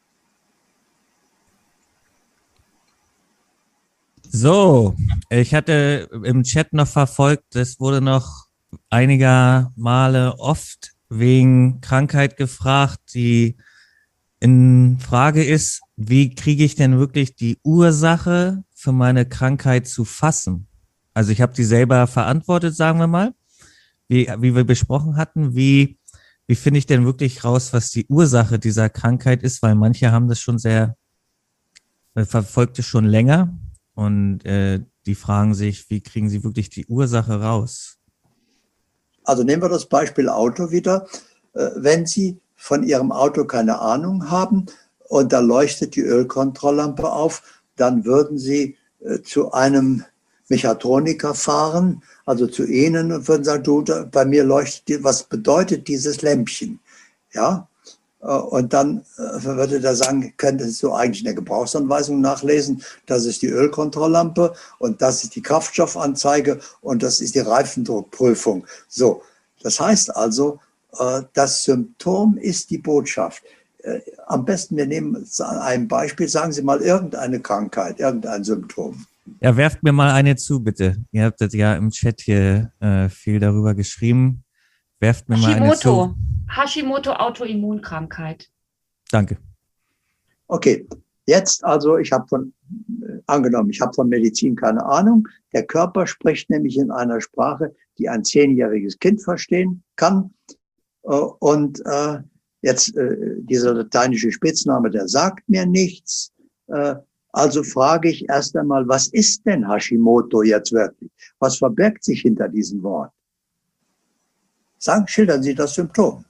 So, ich hatte im Chat noch verfolgt, es wurde noch einiger Male oft wegen Krankheit gefragt. Die in Frage ist, wie kriege ich denn wirklich die Ursache für meine Krankheit zu fassen? Also ich habe die selber verantwortet, sagen wir mal, wie, wie wir besprochen hatten. Wie, wie finde ich denn wirklich raus, was die Ursache dieser Krankheit ist? Weil manche haben das schon sehr, verfolgt es schon länger und äh, die fragen sich, wie kriegen sie wirklich die Ursache raus? Also nehmen wir das Beispiel Auto wieder. Wenn Sie von Ihrem Auto keine Ahnung haben und da leuchtet die Ölkontrolllampe auf, dann würden Sie zu einem Mechatroniker fahren, also zu Ihnen, und würden sagen, du, bei mir leuchtet, was bedeutet dieses Lämpchen? Ja, und dann würde der sagen, könntest du eigentlich in der Gebrauchsanweisung nachlesen, das ist die Ölkontrolllampe und das ist die Kraftstoffanzeige und das ist die Reifendruckprüfung. So, das heißt also, das Symptom ist die Botschaft. Am besten, wir nehmen ein Beispiel, sagen Sie mal irgendeine Krankheit, irgendein Symptom. Ja, werft mir mal eine zu, bitte. Ihr habt das ja im Chat hier äh, viel darüber geschrieben. Werft mir mal eine zu. Hashimoto, Autoimmunkrankheit. Danke. Okay, jetzt also, ich habe von, äh, angenommen, ich habe von Medizin keine Ahnung. Der Körper spricht nämlich in einer Sprache, die ein zehnjähriges Kind verstehen kann. Äh, und äh, jetzt äh, dieser lateinische Spitzname, der sagt mir nichts. Äh, Also frage ich erst einmal, was ist denn Hashimoto jetzt wirklich? Was verbirgt sich hinter diesem Wort? Sagen, schildern Sie das Symptom.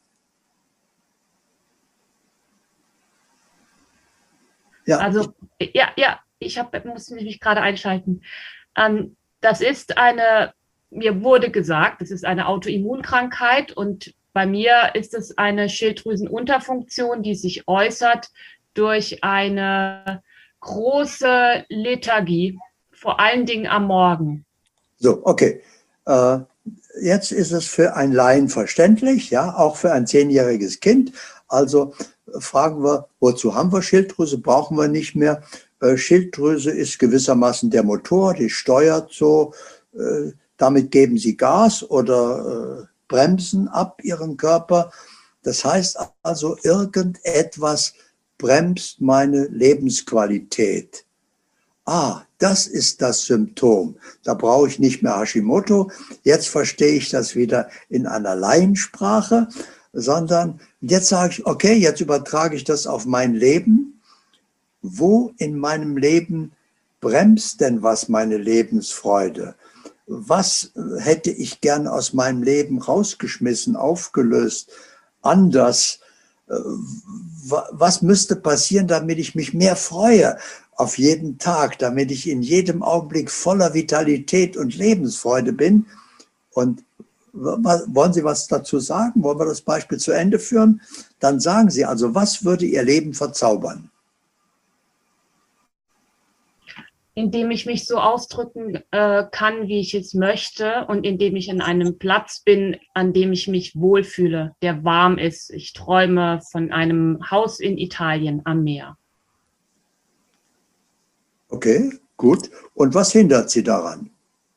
Ja. Also, ja, ja, ich hab, muss mich gerade einschalten. Ähm, das ist eine, mir wurde gesagt, das ist eine Autoimmunkrankheit und bei mir ist es eine Schilddrüsenunterfunktion, die sich äußert durch eine große Lethargie, vor allen Dingen am Morgen. So, okay. Äh, jetzt ist es für ein Laien verständlich, ja, auch für ein zehnjähriges Kind. Also äh, fragen wir, wozu haben wir Schilddrüse? Brauchen wir nicht mehr. Äh, Schilddrüse ist gewissermaßen der Motor, die steuert so. Äh, damit geben Sie Gas oder äh, bremsen ab Ihren Körper. Das heißt also, irgendetwas bremst meine Lebensqualität. Ah, das ist das Symptom. Da brauche ich nicht mehr Hashimoto. Jetzt verstehe ich das wieder in einer Laiensprache, sondern jetzt sage ich, okay, jetzt übertrage ich das auf mein Leben. Wo in meinem Leben bremst denn was meine Lebensfreude? Was hätte ich gern aus meinem Leben rausgeschmissen, aufgelöst, anders? Was müsste passieren, damit ich mich mehr freue auf jeden Tag, damit ich in jedem Augenblick voller Vitalität und Lebensfreude bin? Und wollen Sie was dazu sagen? Wollen wir das Beispiel zu Ende führen? Dann sagen Sie also, was würde Ihr Leben verzaubern? Indem ich mich so ausdrücken äh, kann, wie ich es möchte und indem ich an einem Platz bin, an dem ich mich wohlfühle, der warm ist. Ich träume von einem Haus in Italien am Meer. Okay, gut. Und was hindert Sie daran?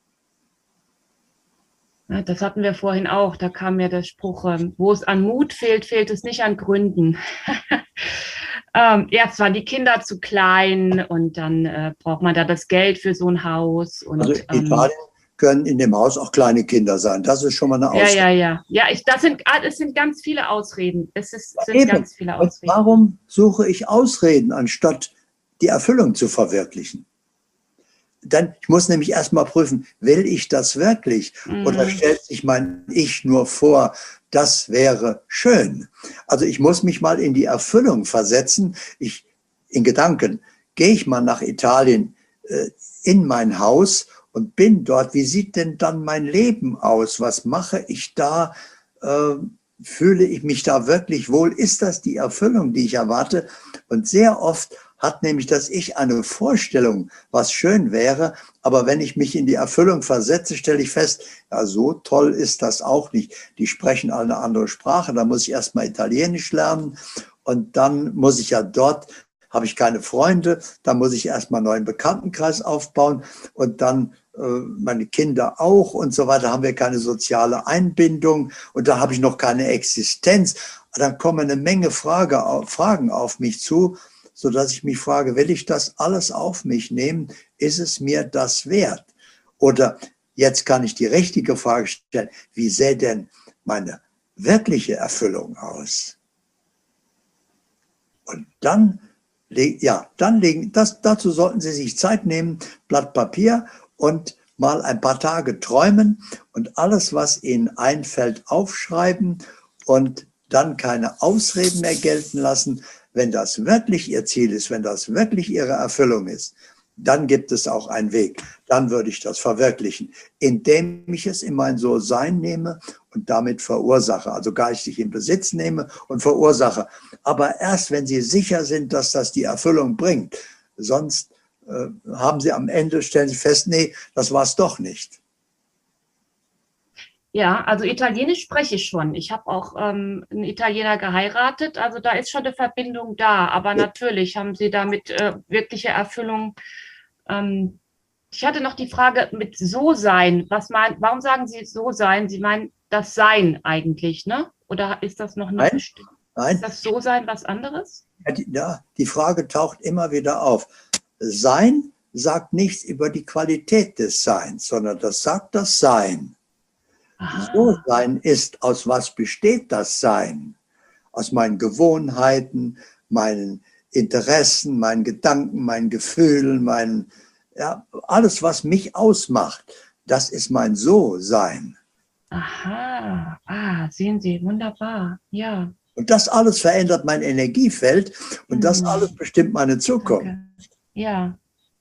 Ja, das hatten wir vorhin auch. Da kam mir der Spruch, äh, wo es an Mut fehlt, fehlt es nicht an Gründen. Ähm, erst waren die Kinder zu klein und dann äh, braucht man da das Geld für so ein Haus. Und, also in Italien ähm, können in dem Haus auch kleine Kinder sein. Das ist schon mal eine Ausrede. Ja, ja, ja. Ja, ich, das sind, es sind ganz viele Ausreden. Es ist, sind Eben. ganz viele Ausreden. Und warum suche ich Ausreden, anstatt die Erfüllung zu verwirklichen? Dann, ich muss nämlich erstmal prüfen, will ich das wirklich? Mhm. Oder stellt sich mein Ich nur vor, das wäre schön. Also ich muss mich mal in die Erfüllung versetzen. Ich, in Gedanken, gehe ich mal nach Italien äh, in mein Haus und bin dort. Wie sieht denn dann mein Leben aus? Was mache ich da? Äh, fühle ich mich da wirklich wohl? Ist das die Erfüllung, die ich erwarte? Und sehr oft hat nämlich das Ich eine Vorstellung, was schön wäre. Aber wenn ich mich in die Erfüllung versetze, stelle ich fest, ja, so toll ist das auch nicht. Die sprechen alle eine andere Sprache. Da muss ich erst mal Italienisch lernen. Und dann muss ich ja dort, habe ich keine Freunde. Da muss ich erst mal einen neuen Bekanntenkreis aufbauen. Und dann äh, meine Kinder auch und so weiter. Haben wir keine soziale Einbindung. Und da habe ich noch keine Existenz. Dann kommen eine Menge Frage, Fragen auf mich zu, sodass ich mich frage, will ich das alles auf mich nehmen? Ist es mir das wert? Oder jetzt kann ich die richtige Frage stellen, wie sähe denn meine wirkliche Erfüllung aus? Und dann, ja, dann legen, das, dazu sollten Sie sich Zeit nehmen, Blatt Papier und mal ein paar Tage träumen und alles, was Ihnen einfällt, aufschreiben und dann keine Ausreden mehr gelten lassen. Wenn das wirklich Ihr Ziel ist, wenn das wirklich Ihre Erfüllung ist, dann gibt es auch einen Weg. Dann würde ich das verwirklichen, indem ich es in mein So-Sein nehme und damit verursache, also geistig in Besitz nehme und verursache. Aber erst, wenn Sie sicher sind, dass das die Erfüllung bringt. Sonst äh, haben Sie am Ende, stellen Sie fest, nee, das war es doch nicht. Ja, also Italienisch spreche ich schon. Ich habe auch ähm, einen Italiener geheiratet, also da ist schon eine Verbindung da. Aber natürlich haben Sie damit äh, wirkliche Erfüllung. Ähm, ich hatte noch die Frage mit So-Sein. Was meint, warum sagen Sie So-Sein? Sie meinen das Sein eigentlich, ne? Oder ist das noch eine Nein, Bestimmung? nein. Ist das So-Sein was anderes? Ja die, ja, die Frage taucht immer wieder auf. Sein sagt nichts über die Qualität des Seins, sondern das sagt das Sein. So-Sein ist, aus was besteht das Sein? Aus meinen Gewohnheiten, meinen Interessen, meinen Gedanken, meinen Gefühlen, meinen, ja, alles, was mich ausmacht, das ist mein So-Sein. Aha, ah, sehen Sie, wunderbar, ja. Und das alles verändert mein Energiefeld und mhm. das alles bestimmt meine Zukunft. Danke. Ja.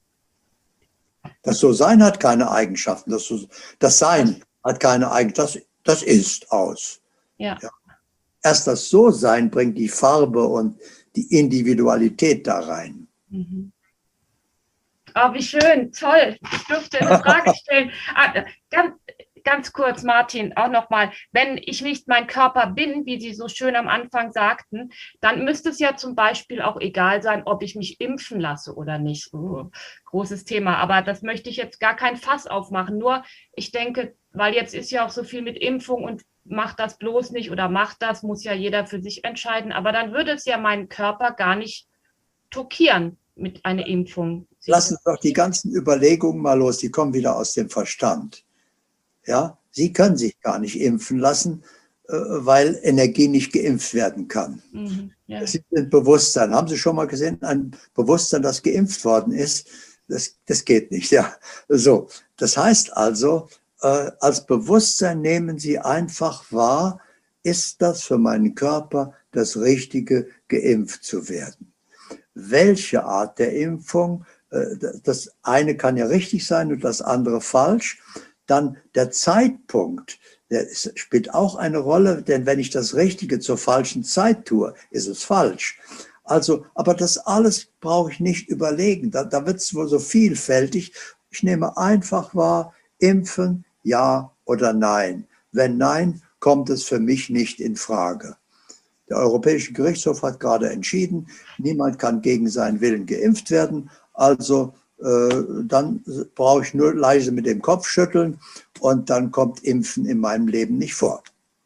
Das So-Sein hat keine Eigenschaften, das, so, das Sein hat keine Eigenschaften, das, das ist aus. Ja. Ja. Erst das So-Sein bringt die Farbe und die Individualität da rein. Mhm. Oh, wie schön, toll. Ich durfte eine Frage stellen. Ah, ganz, ganz kurz, Martin, auch nochmal. Wenn ich nicht mein Körper bin, wie Sie so schön am Anfang sagten, dann müsste es ja zum Beispiel auch egal sein, ob ich mich impfen lasse oder nicht. Oh, großes Thema, aber das möchte ich jetzt gar kein Fass aufmachen. Nur, ich denke, weil jetzt ist ja auch so viel mit Impfung und macht das bloß nicht oder macht das, muss ja jeder für sich entscheiden. Aber dann würde es ja meinen Körper gar nicht tokieren mit einer Impfung. Lassen Sie doch die ganzen Überlegungen mal los, die kommen wieder aus dem Verstand. Ja, Sie können sich gar nicht impfen lassen, weil Energie nicht geimpft werden kann. Mhm, ja. Das ist ein Bewusstsein. Haben Sie schon mal gesehen, ein Bewusstsein, das geimpft worden ist? Das, das geht nicht. Ja, so. Das heißt also, äh, als Bewusstsein nehmen Sie einfach wahr, ist das für meinen Körper das Richtige, geimpft zu werden? Welche Art der Impfung? Äh, das eine kann ja richtig sein und das andere falsch. Dann der Zeitpunkt, der spielt auch eine Rolle, denn wenn ich das Richtige zur falschen Zeit tue, ist es falsch. Also, aber das alles brauche ich nicht überlegen. Da, da wird es wohl so vielfältig. Ich nehme einfach wahr, impfen, ja oder nein. Wenn nein, kommt es für mich nicht in Frage. Der Europäische Gerichtshof hat gerade entschieden, niemand kann gegen seinen Willen geimpft werden. Also äh, dann brauche ich nur leise mit dem Kopf schütteln und dann kommt Impfen in meinem Leben nicht vor.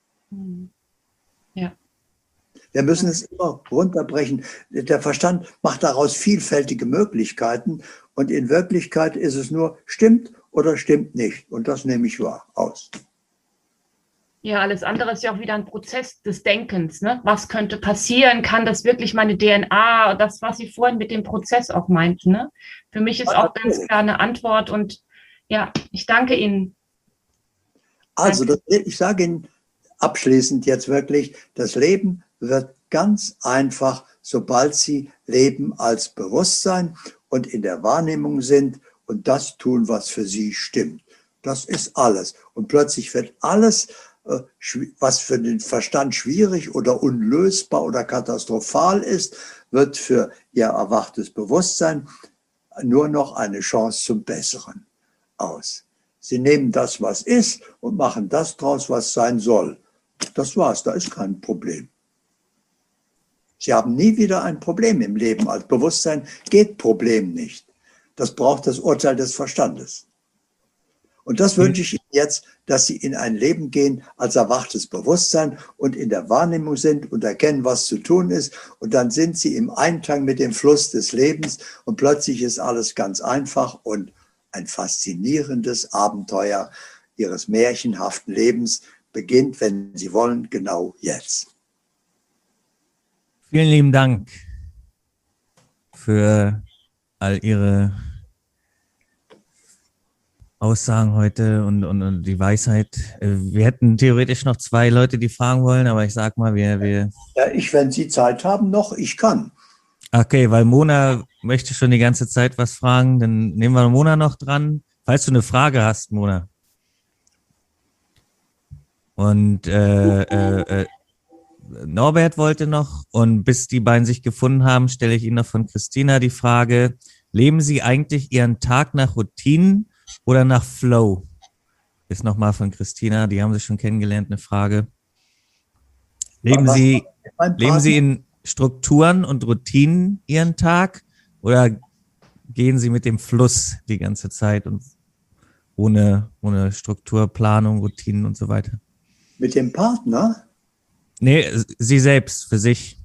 Ja. Wir müssen es immer runterbrechen. Der Verstand macht daraus vielfältige Möglichkeiten und in Wirklichkeit ist es nur, stimmt oder stimmt nicht. Und das nehme ich wahr, aus. Ja, alles andere ist ja auch wieder ein Prozess des Denkens. Ne? Was könnte passieren? Kann das wirklich meine D N A, das, was Sie vorhin mit dem Prozess auch meinten? Ne? Für mich ist auch ganz klar eine Antwort und ja, ich danke Ihnen. Also, das, ich sage Ihnen abschließend jetzt wirklich, das Leben wird ganz einfach, sobald Sie leben als Bewusstsein und in der Wahrnehmung sind und das tun, was für Sie stimmt. Das ist alles. Und plötzlich wird alles, was für den Verstand schwierig oder unlösbar oder katastrophal ist, wird für Ihr erwachtes Bewusstsein nur noch eine Chance zum Besseren aus. Sie nehmen das, was ist, und machen das draus, was sein soll. Das war's, da ist kein Problem. Sie haben nie wieder ein Problem im Leben. Als Bewusstsein geht Problem nicht. Das braucht das Urteil des Verstandes. Und das wünsche ich Ihnen jetzt, dass Sie in ein Leben gehen als erwachtes Bewusstsein und in der Wahrnehmung sind und erkennen, was zu tun ist. Und dann sind Sie im Einklang mit dem Fluss des Lebens und plötzlich ist alles ganz einfach und ein faszinierendes Abenteuer Ihres märchenhaften Lebens beginnt, wenn Sie wollen, genau jetzt. Vielen lieben Dank für all Ihre Aussagen heute und, und, und die Weisheit. Wir hätten theoretisch noch zwei Leute, die fragen wollen, aber ich sag mal, wir... wir ja, ich, wenn Sie Zeit haben, noch, ich kann. Okay, weil Mona möchte schon die ganze Zeit was fragen, dann nehmen wir Mona noch dran. Falls du eine Frage hast, Mona. Und äh, äh, äh, Norbert wollte noch, und bis die beiden sich gefunden haben, stelle ich Ihnen noch von Christina die Frage, leben Sie eigentlich Ihren Tag nach Routinen oder nach Flow? Ist nochmal von Christina, die haben Sie schon kennengelernt, eine Frage. Leben Sie, leben Sie in Strukturen und Routinen Ihren Tag oder gehen Sie mit dem Fluss die ganze Zeit und ohne, ohne Struktur, Planung, Routinen und so weiter? Mit dem Partner? Nee, Sie selbst, für sich.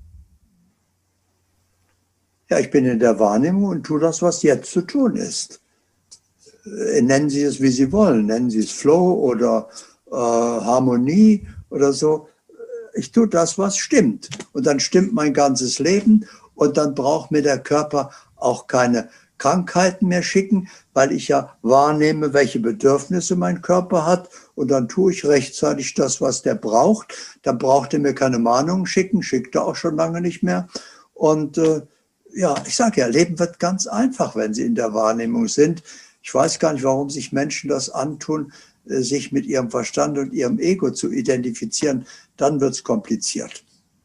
Ja, ich bin in der Wahrnehmung und tue das, was jetzt zu tun ist. Nennen Sie es, wie Sie wollen. Nennen Sie es Flow oder äh, Harmonie oder so. Ich tue das, was stimmt. Und dann stimmt mein ganzes Leben und dann braucht mir der Körper auch keine Krankheiten mehr schicken, weil ich ja wahrnehme, welche Bedürfnisse mein Körper hat und dann tue ich rechtzeitig das, was der braucht. Dann braucht er mir keine Mahnungen schicken, schickt er auch schon lange nicht mehr. Und äh, ja, ich sage ja, Leben wird ganz einfach, wenn Sie in der Wahrnehmung sind. Ich weiß gar nicht, warum sich Menschen das antun, sich mit ihrem Verstand und ihrem Ego zu identifizieren. Dann wird es kompliziert.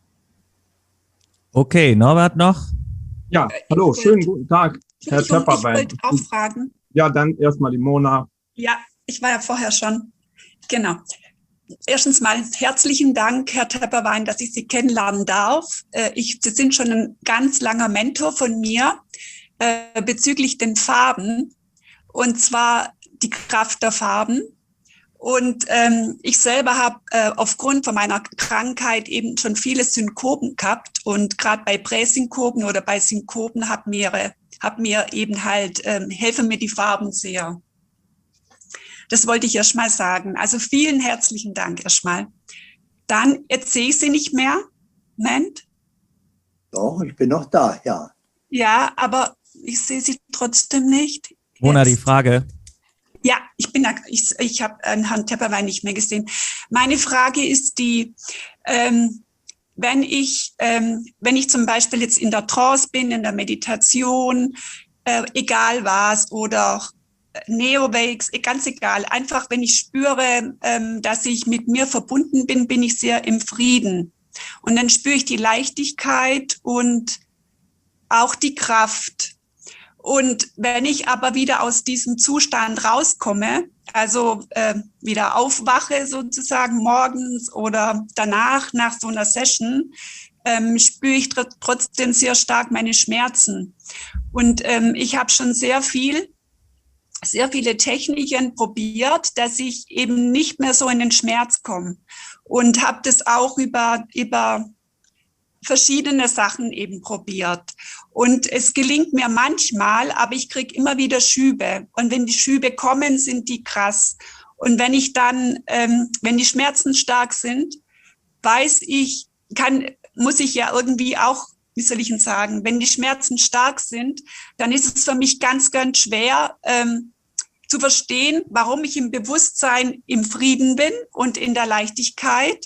Okay, Norbert noch? Ja, hallo, schönen guten Tag, Herr Töpperwein. Ich wollte auch fragen. Ja, dann erstmal die Mona. Ja, ich war ja vorher schon. Genau. Erstens mal herzlichen Dank, Herr Töpperwein, dass ich Sie kennenlernen darf. Ich, Sie sind schon ein ganz langer Mentor von mir äh, bezüglich den Farben, und zwar die Kraft der Farben. Und ähm, ich selber habe äh, aufgrund von meiner Krankheit eben schon viele Synkopen gehabt. Und gerade bei Präsynkopen oder bei Synkopen hat mir, hab mir eben halt, ähm, helfen mir die Farben sehr. Das wollte ich erst mal sagen. Also vielen herzlichen Dank erstmal. Dann, jetzt sehe ich Sie nicht mehr. Moment. Doch, ich bin noch da, ja. Ja, aber ich sehe Sie trotzdem nicht. Mona, Jetzt. die Frage. Ja, ich bin, ich, ich habe Herrn Töpperwein nicht mehr gesehen. Meine Frage ist die, ähm, wenn ich, ähm, wenn ich zum Beispiel jetzt in der Trance bin, in der Meditation, äh, egal was, oder Neowakes, ganz egal, einfach wenn ich spüre, ähm, dass ich mit mir verbunden bin, bin ich sehr im Frieden. Und dann spüre ich die Leichtigkeit und auch die Kraft. Und wenn ich aber wieder aus diesem Zustand rauskomme, also äh, wieder aufwache sozusagen morgens oder danach, nach so einer Session, ähm, spüre ich tr- trotzdem sehr stark meine Schmerzen. Und ähm, ich habe schon sehr viel, sehr viele Techniken probiert, dass ich eben nicht mehr so in den Schmerz komme. Und habe das auch über, über verschiedene Sachen eben probiert. Und es gelingt mir manchmal, aber ich kriege immer wieder Schübe. Und wenn die Schübe kommen, sind die krass. Und wenn ich dann, ähm, wenn die Schmerzen stark sind, weiß ich, kann, muss ich ja irgendwie auch, wie soll ich denn sagen, wenn die Schmerzen stark sind, dann ist es für mich ganz, ganz schwer, ähm, zu verstehen, warum ich im Bewusstsein im Frieden bin und in der Leichtigkeit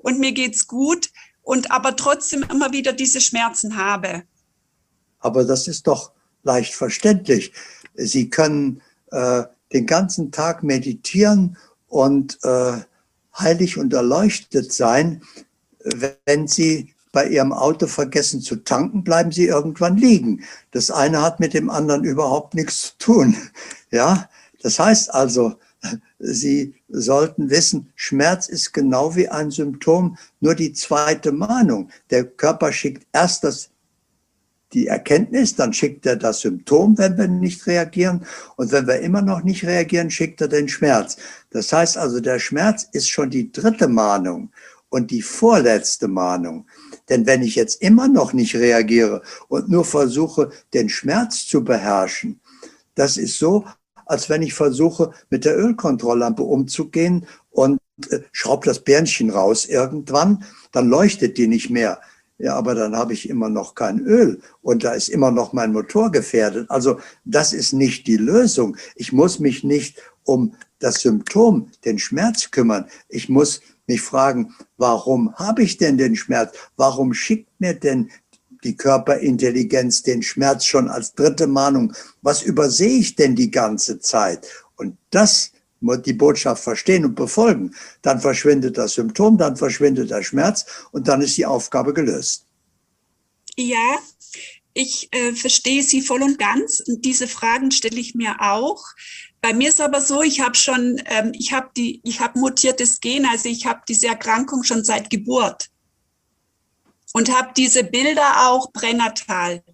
und mir geht's gut und aber trotzdem immer wieder diese Schmerzen habe. Aber das ist doch leicht verständlich. Sie können äh, den ganzen Tag meditieren und äh, heilig und erleuchtet sein. Wenn Sie bei Ihrem Auto vergessen zu tanken, bleiben Sie irgendwann liegen. Das eine hat mit dem anderen überhaupt nichts zu tun. Ja, das heißt also, Sie sollten wissen, Schmerz ist genau wie ein Symptom, nur die zweite Mahnung. Der Körper schickt erst das, die Erkenntnis, dann schickt er das Symptom, wenn wir nicht reagieren. Und wenn wir immer noch nicht reagieren, schickt er den Schmerz. Das heißt also, der Schmerz ist schon die dritte Mahnung und die vorletzte Mahnung. Denn wenn ich jetzt immer noch nicht reagiere und nur versuche, den Schmerz zu beherrschen, das ist so, als wenn ich versuche, mit der Ölkontrolllampe umzugehen und äh, schraube das Bärnchen raus irgendwann, dann leuchtet die nicht mehr. Ja, aber dann habe ich immer noch kein Öl und da ist immer noch mein Motor gefährdet. Also das ist nicht die Lösung. Ich muss mich nicht um das Symptom, den Schmerz kümmern. Ich muss mich fragen, warum habe ich denn den Schmerz? Warum schickt mir denn die Körperintelligenz den Schmerz schon als dritte Mahnung? Was übersehe ich denn die ganze Zeit? Und das muss die Botschaft verstehen und befolgen. Dann verschwindet das Symptom, dann verschwindet der Schmerz und dann ist die Aufgabe gelöst. Ja, ich äh, verstehe Sie voll und ganz. Und diese Fragen stelle ich mir auch. Bei mir ist aber so, ich habe schon, ähm, ich habe die, ich habe mutiertes Gen, also ich habe diese Erkrankung schon seit Geburt und habe diese Bilder auch pränatal.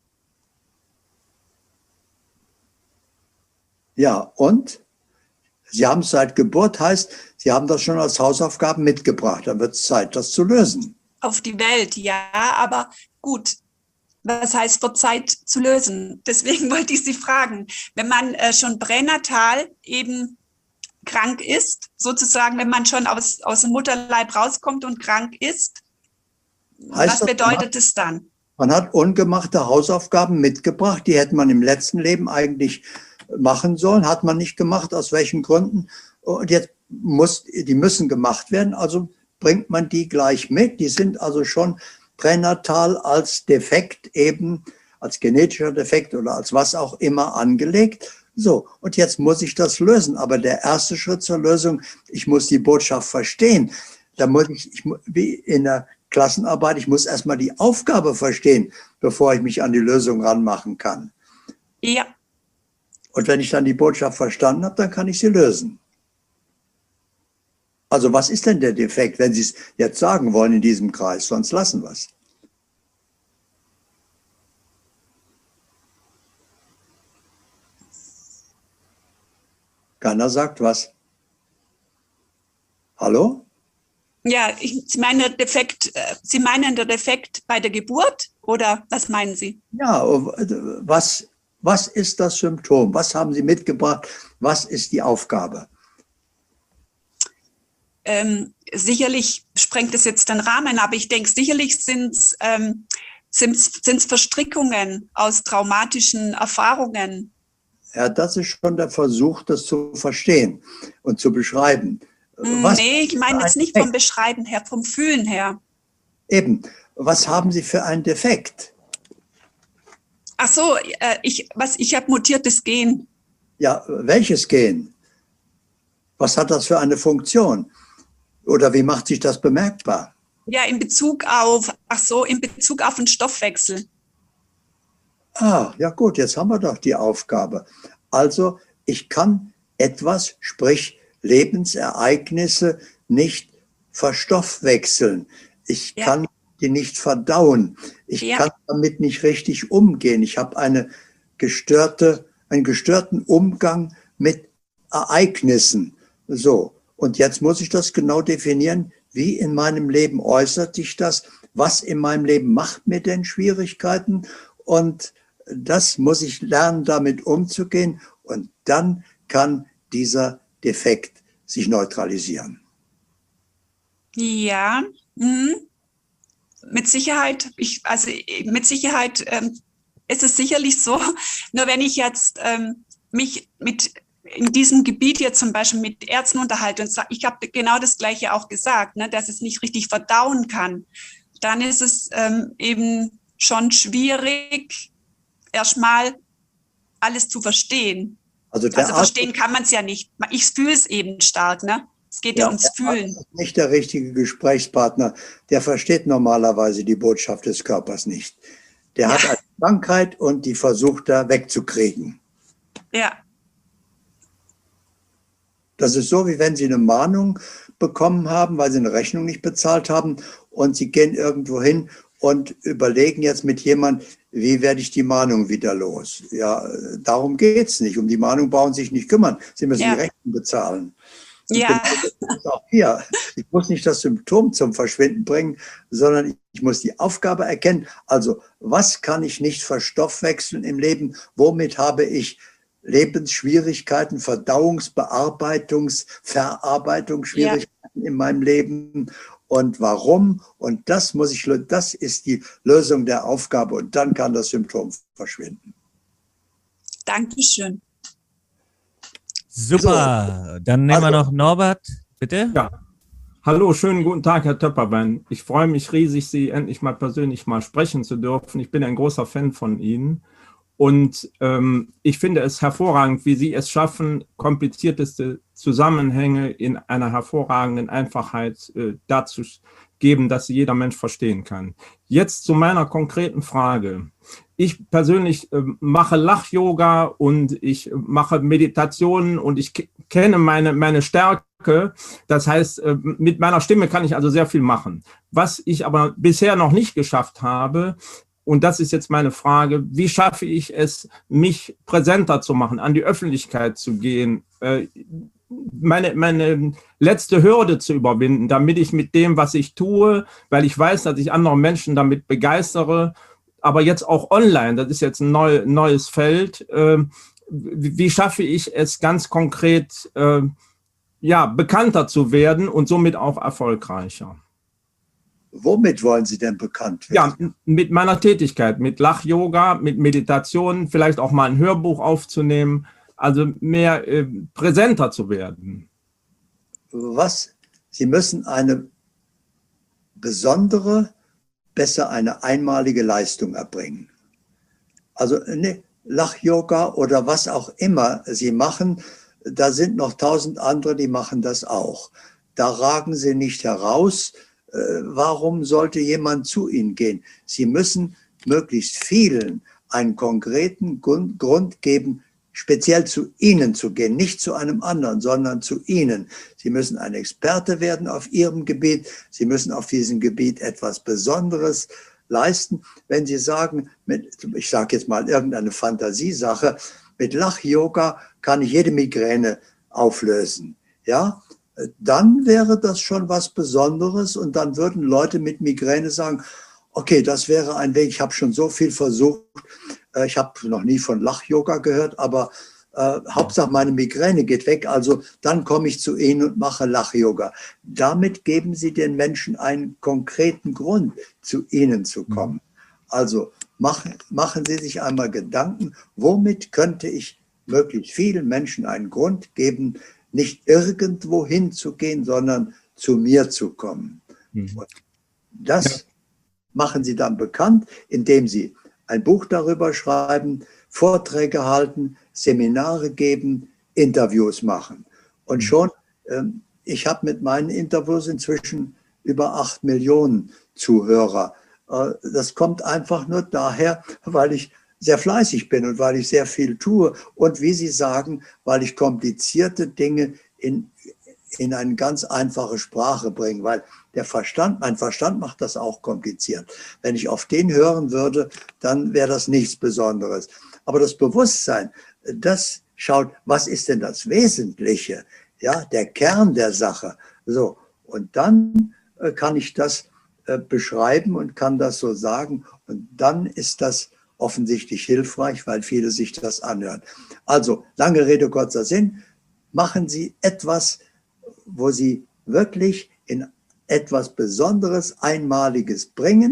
Ja, und? Sie haben es seit Geburt, heißt, Sie haben das schon als Hausaufgaben mitgebracht. Dann wird es Zeit, das zu lösen. Auf die Welt, ja, aber gut. Was heißt, wird Zeit zu lösen? Deswegen wollte ich Sie fragen, wenn man äh, schon pränatal eben krank ist, sozusagen, wenn man schon aus, aus dem Mutterleib rauskommt und krank ist, heißt was bedeutet es dann? Man hat ungemachte Hausaufgaben mitgebracht, die hätte man im letzten Leben eigentlich machen sollen, hat man nicht gemacht, aus welchen Gründen. Und jetzt muss, die müssen gemacht werden, also bringt man die gleich mit. Die sind also schon pränatal als Defekt eben, als genetischer Defekt oder als was auch immer angelegt. So, und jetzt muss ich das lösen. Aber der erste Schritt zur Lösung, ich muss die Botschaft verstehen. Da muss ich, ich wie in der Klassenarbeit, ich muss erstmal die Aufgabe verstehen, bevor ich mich an die Lösung ranmachen kann. Ja. Und wenn ich dann die Botschaft verstanden habe, dann kann ich sie lösen. Also was ist denn der Defekt, wenn Sie es jetzt sagen wollen in diesem Kreis? Sonst lassen wir es. Keiner sagt was. Hallo? Ja, ich, Sie meinen der Defekt, Sie meinen der Defekt bei der Geburt oder was meinen Sie? Ja, was, was ist das Symptom? Was haben Sie mitgebracht? Was ist die Aufgabe? Ähm, sicherlich sprengt es jetzt den Rahmen, aber ich denke, sicherlich sind es ähm, sind's Verstrickungen aus traumatischen Erfahrungen. Ja, das ist schon der Versuch, das zu verstehen und zu beschreiben. Was nee, ich meine jetzt nicht vom Beschreiben her, vom Fühlen her. Eben, was haben Sie für einen Defekt? Ach so, äh, ich, was, ich habe mutiertes Gen. Ja, welches Gen? Was hat das für eine Funktion? Oder wie macht sich das bemerkbar? Ja, in Bezug auf, ach so, in Bezug auf den Stoffwechsel. Ah, ja gut, jetzt haben wir doch die Aufgabe. Also, ich kann etwas, sprich Lebensereignisse nicht verstoffwechseln. Ich Ja. kann die nicht verdauen. Ich Ja. kann damit nicht richtig umgehen. Ich habe eine gestörte, einen gestörten Umgang mit Ereignissen. So. Und jetzt muss ich das genau definieren. Wie in meinem Leben äußert sich das? Was in meinem Leben macht mir denn Schwierigkeiten? Und das muss ich lernen, damit umzugehen. Und dann kann dieser Defekt sich neutralisieren. Ja, mhm. Mit Sicherheit, ich, also mit Sicherheit ähm, ist es sicherlich so, nur wenn ich jetzt ähm, mich mit in diesem Gebiet jetzt zum Beispiel mit Ärzten unterhalte und sage, ich habe genau das Gleiche auch gesagt, ne, dass es nicht richtig verdauen kann, dann ist es ähm, eben schon schwierig, erstmal alles zu verstehen. Also, also Arzt, verstehen kann man es ja nicht. Ich fühle es eben stark, ne? Es geht ja, ja ums Fühlen. Der Arzt ist nicht der richtige Gesprächspartner. Der versteht normalerweise die Botschaft des Körpers nicht. Der ja. hat eine Krankheit und die versucht er wegzukriegen. Ja. Das ist so, wie wenn Sie eine Mahnung bekommen haben, weil Sie eine Rechnung nicht bezahlt haben und Sie gehen irgendwo hin und überlegen jetzt mit jemandem, wie werde ich die Mahnung wieder los? Ja, darum geht es nicht. Um die Mahnung brauchen Sie sich nicht kümmern. Sie müssen ja. die Rechnung bezahlen. Ja. Auch hier. Ich muss nicht das Symptom zum Verschwinden bringen, sondern ich muss die Aufgabe erkennen. Also, was kann ich nicht verstoffwechseln im Leben? Womit habe ich Lebensschwierigkeiten, Verdauungs-, Bearbeitungs-, Verarbeitungsschwierigkeiten ja. in meinem Leben? Und warum? Und das muss ich, das ist die Lösung der Aufgabe. Und dann kann das Symptom verschwinden. Dankeschön. Super. So. Dann nehmen also, wir noch Norbert, bitte. Ja. Hallo, schönen guten Tag, Herr Töpperwein. Ich freue mich riesig, Sie endlich mal persönlich mal sprechen zu dürfen. Ich bin ein großer Fan von Ihnen. Und ähm, ich finde es hervorragend, wie Sie es schaffen, komplizierteste Zusammenhänge in einer hervorragenden Einfachheit äh, darzugeben, dass sie jeder Mensch verstehen kann. Jetzt zu meiner konkreten Frage. Ich persönlich äh, mache Lach-Yoga und ich mache Meditationen und ich kenne meine, meine Stärke. Das heißt, äh, mit meiner Stimme kann ich also sehr viel machen. Was ich aber bisher noch nicht geschafft habe, und das ist jetzt meine Frage, wie schaffe ich es, mich präsenter zu machen, an die Öffentlichkeit zu gehen, äh, meine, meine letzte Hürde zu überwinden, damit ich mit dem, was ich tue, weil ich weiß, dass ich andere Menschen damit begeistere, aber jetzt auch online, das ist jetzt ein neu, neues Feld, äh, wie, wie schaffe ich es ganz konkret, äh, ja, bekannter zu werden und somit auch erfolgreicher? Womit wollen Sie denn bekannt werden? Ja, mit meiner Tätigkeit, mit Lach-Yoga, mit Meditationen, vielleicht auch mal ein Hörbuch aufzunehmen, also mehr äh, präsenter zu werden. Was? Sie müssen eine besondere, besser eine einmalige Leistung erbringen. Also ne, Lach-Yoga oder was auch immer Sie machen, da sind noch tausend andere, die machen das auch. Da ragen Sie nicht heraus. Warum sollte jemand zu Ihnen gehen? Sie müssen möglichst vielen einen konkreten Grund geben, speziell zu Ihnen zu gehen, nicht zu einem anderen, sondern zu Ihnen. Sie müssen ein Experte werden auf Ihrem Gebiet. Sie müssen auf diesem Gebiet etwas Besonderes leisten. Wenn Sie sagen, mit, ich sage jetzt mal irgendeine Fantasiesache, mit Lach-Yoga kann ich jede Migräne auflösen, ja, dann wäre das schon was Besonderes und dann würden Leute mit Migräne sagen, okay, das wäre ein Weg, ich habe schon so viel versucht, ich habe noch nie von Lach-Yoga gehört, aber äh, Hauptsache meine Migräne geht weg, also dann komme ich zu Ihnen und mache Lach-Yoga. Damit geben Sie den Menschen einen konkreten Grund, zu Ihnen zu kommen. Also machen, machen Sie sich einmal Gedanken, womit könnte ich möglichst vielen Menschen einen Grund geben, nicht irgendwo hinzugehen, sondern zu mir zu kommen. Mhm. Und das ja. machen Sie dann bekannt, indem Sie ein Buch darüber schreiben, Vorträge halten, Seminare geben, Interviews machen. Und mhm. schon, ähm, ich habe mit meinen Interviews inzwischen über acht Millionen Zuhörer. Äh, das kommt einfach nur daher, weil ich sehr fleißig bin und weil ich sehr viel tue und wie Sie sagen, weil ich komplizierte Dinge in, in eine ganz einfache Sprache bringe, weil der Verstand, mein Verstand macht das auch kompliziert. Wenn ich auf den hören würde, dann wäre das nichts Besonderes. Aber das Bewusstsein, das schaut, was ist denn das Wesentliche, ja, der Kern der Sache. So, und dann äh, kann ich das äh, beschreiben und kann das so sagen und dann ist das offensichtlich hilfreich, weil viele sich das anhören. Also, lange Rede, kurzer Sinn, machen Sie etwas, wo Sie wirklich in etwas Besonderes, Einmaliges bringen,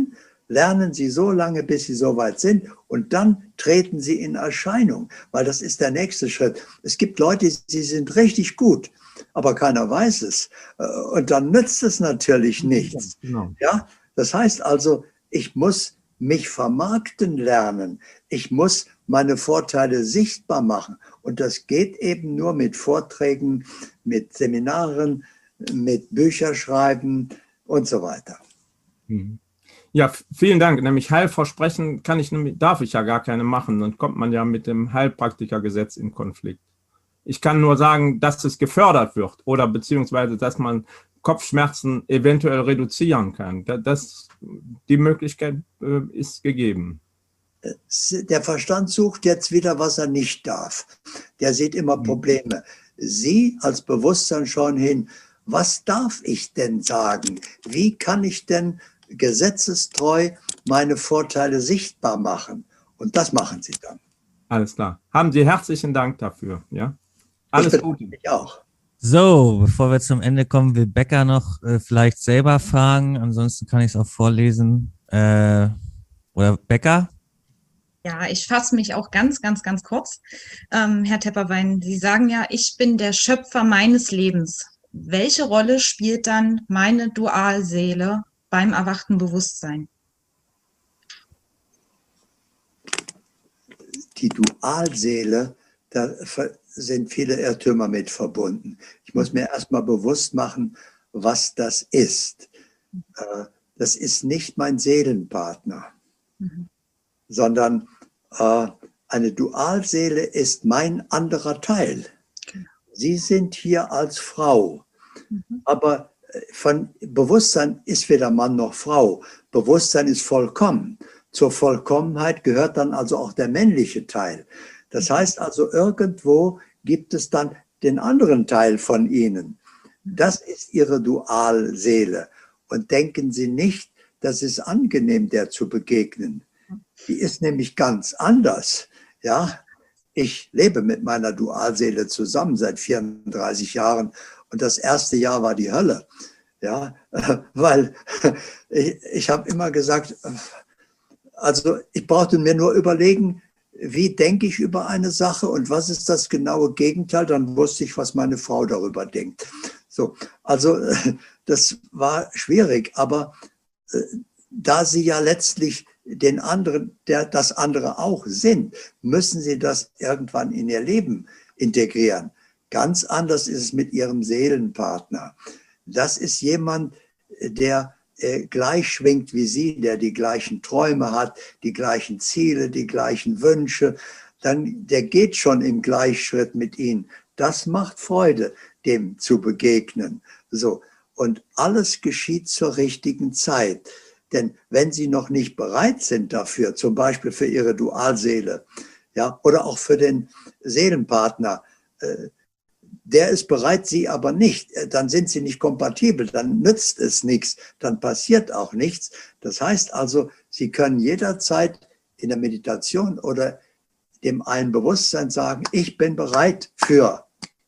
lernen Sie so lange, bis Sie so weit sind und dann treten Sie in Erscheinung, weil das ist der nächste Schritt. Es gibt Leute, die sind richtig gut, aber keiner weiß es. Und dann nützt es natürlich nichts. Genau. Ja, das heißt also, ich muss mich vermarkten lernen. Ich muss meine Vorteile sichtbar machen. Und das geht eben nur mit Vorträgen, mit Seminaren, mit Bücherschreiben und so weiter. Ja, vielen Dank. Nämlich Heilversprechen kann ich, darf ich ja gar keine machen. Dann kommt man ja mit dem Heilpraktikergesetz in Konflikt. Ich kann nur sagen, dass es gefördert wird oder beziehungsweise, dass man Kopfschmerzen eventuell reduzieren kann. Das, die Möglichkeit äh, ist gegeben. Der Verstand sucht jetzt wieder, was er nicht darf. Der sieht immer Probleme. Sie als Bewusstsein schauen hin, was darf ich denn sagen? Wie kann ich denn gesetzestreu meine Vorteile sichtbar machen? Und das machen Sie dann. Alles klar. Haben Sie herzlichen Dank dafür. Ja? Alles Gute. Ich auch. So, bevor wir zum Ende kommen, will Becker noch äh, vielleicht selber fragen. Ansonsten kann ich es auch vorlesen. Äh, oder Becker? Ja, ich fasse mich auch ganz, ganz, ganz kurz. Ähm, Herr Tepperwein, Sie sagen ja, ich bin der Schöpfer meines Lebens. Welche Rolle spielt dann meine Dualseele beim erwachten Bewusstsein? Die Dualseele, da sind viele Irrtümer mit verbunden. Ich muss mir erstmal bewusst machen, was das ist. Das ist nicht mein Seelenpartner, mhm. sondern äh, eine Dualseele ist mein anderer Teil. Sie sind hier als Frau, mhm. aber von Bewusstsein ist weder Mann noch Frau. Bewusstsein ist vollkommen. Zur Vollkommenheit gehört dann also auch der männliche Teil. Das heißt also, irgendwo gibt es dann den anderen Teil von Ihnen. Das ist Ihre Dualseele. Und denken Sie nicht, das ist angenehm, der zu begegnen. Die ist nämlich ganz anders. Ja, ich lebe mit meiner Dualseele zusammen seit vierunddreißig Jahren. Und das erste Jahr war die Hölle. Ja, weil ich, ich habe immer gesagt, also ich brauchte mir nur überlegen, wie denke ich über eine Sache und was ist das genaue Gegenteil, dann wusste ich, was meine Frau darüber denkt. So, also das war schwierig, aber äh, da Sie ja letztlich den anderen, der das andere auch sind, müssen Sie das irgendwann in Ihr Leben integrieren. Ganz anders ist es mit Ihrem Seelenpartner. Das ist jemand, der äh, gleich schwingt wie Sie, der die gleichen Träume hat, die gleichen Ziele, die gleichen Wünsche. Dann, der geht schon im Gleichschritt mit Ihnen. Das macht Freude, dem zu begegnen. So. Und alles geschieht zur richtigen Zeit. Denn wenn Sie noch nicht bereit sind dafür, zum Beispiel für Ihre Dualseele, ja, oder auch für den Seelenpartner, äh, der ist bereit, Sie aber nicht, dann sind Sie nicht kompatibel, dann nützt es nichts, dann passiert auch nichts. Das heißt also, Sie können jederzeit in der Meditation oder dem einen Bewusstsein sagen, ich bin bereit für.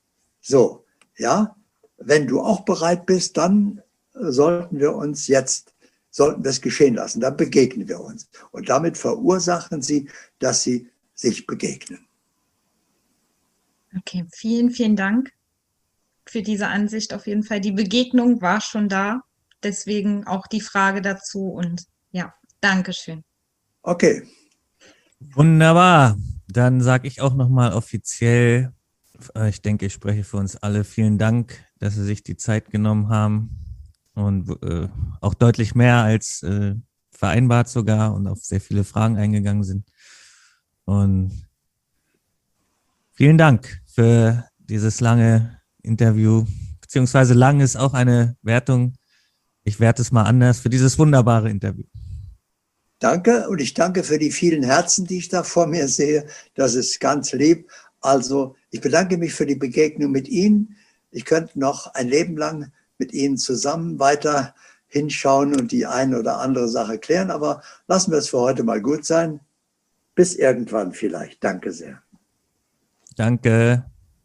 So, ja, wenn du auch bereit bist, dann sollten wir uns jetzt, sollten wir es geschehen lassen, dann begegnen wir uns. Und damit verursachen Sie, dass Sie sich begegnen. Okay, vielen, vielen Dank für diese Ansicht auf jeden Fall. Die Begegnung war schon da, deswegen auch die Frage dazu und ja, Dankeschön. Okay. Wunderbar. Dann sage ich auch nochmal offiziell, ich denke, ich spreche für uns alle, vielen Dank, dass Sie sich die Zeit genommen haben und äh, auch deutlich mehr als äh, vereinbart sogar und auf sehr viele Fragen eingegangen sind. Und vielen Dank für dieses lange Interview, beziehungsweise lang ist auch eine Wertung. Ich werte es mal anders, für dieses wunderbare Interview. Danke und ich danke für die vielen Herzen, die ich da vor mir sehe. Das ist ganz lieb. Also ich bedanke mich für die Begegnung mit Ihnen. Ich könnte noch ein Leben lang mit Ihnen zusammen weiter hinschauen und die eine oder andere Sache klären, aber lassen wir es für heute mal gut sein. Bis irgendwann vielleicht. Danke sehr. Danke.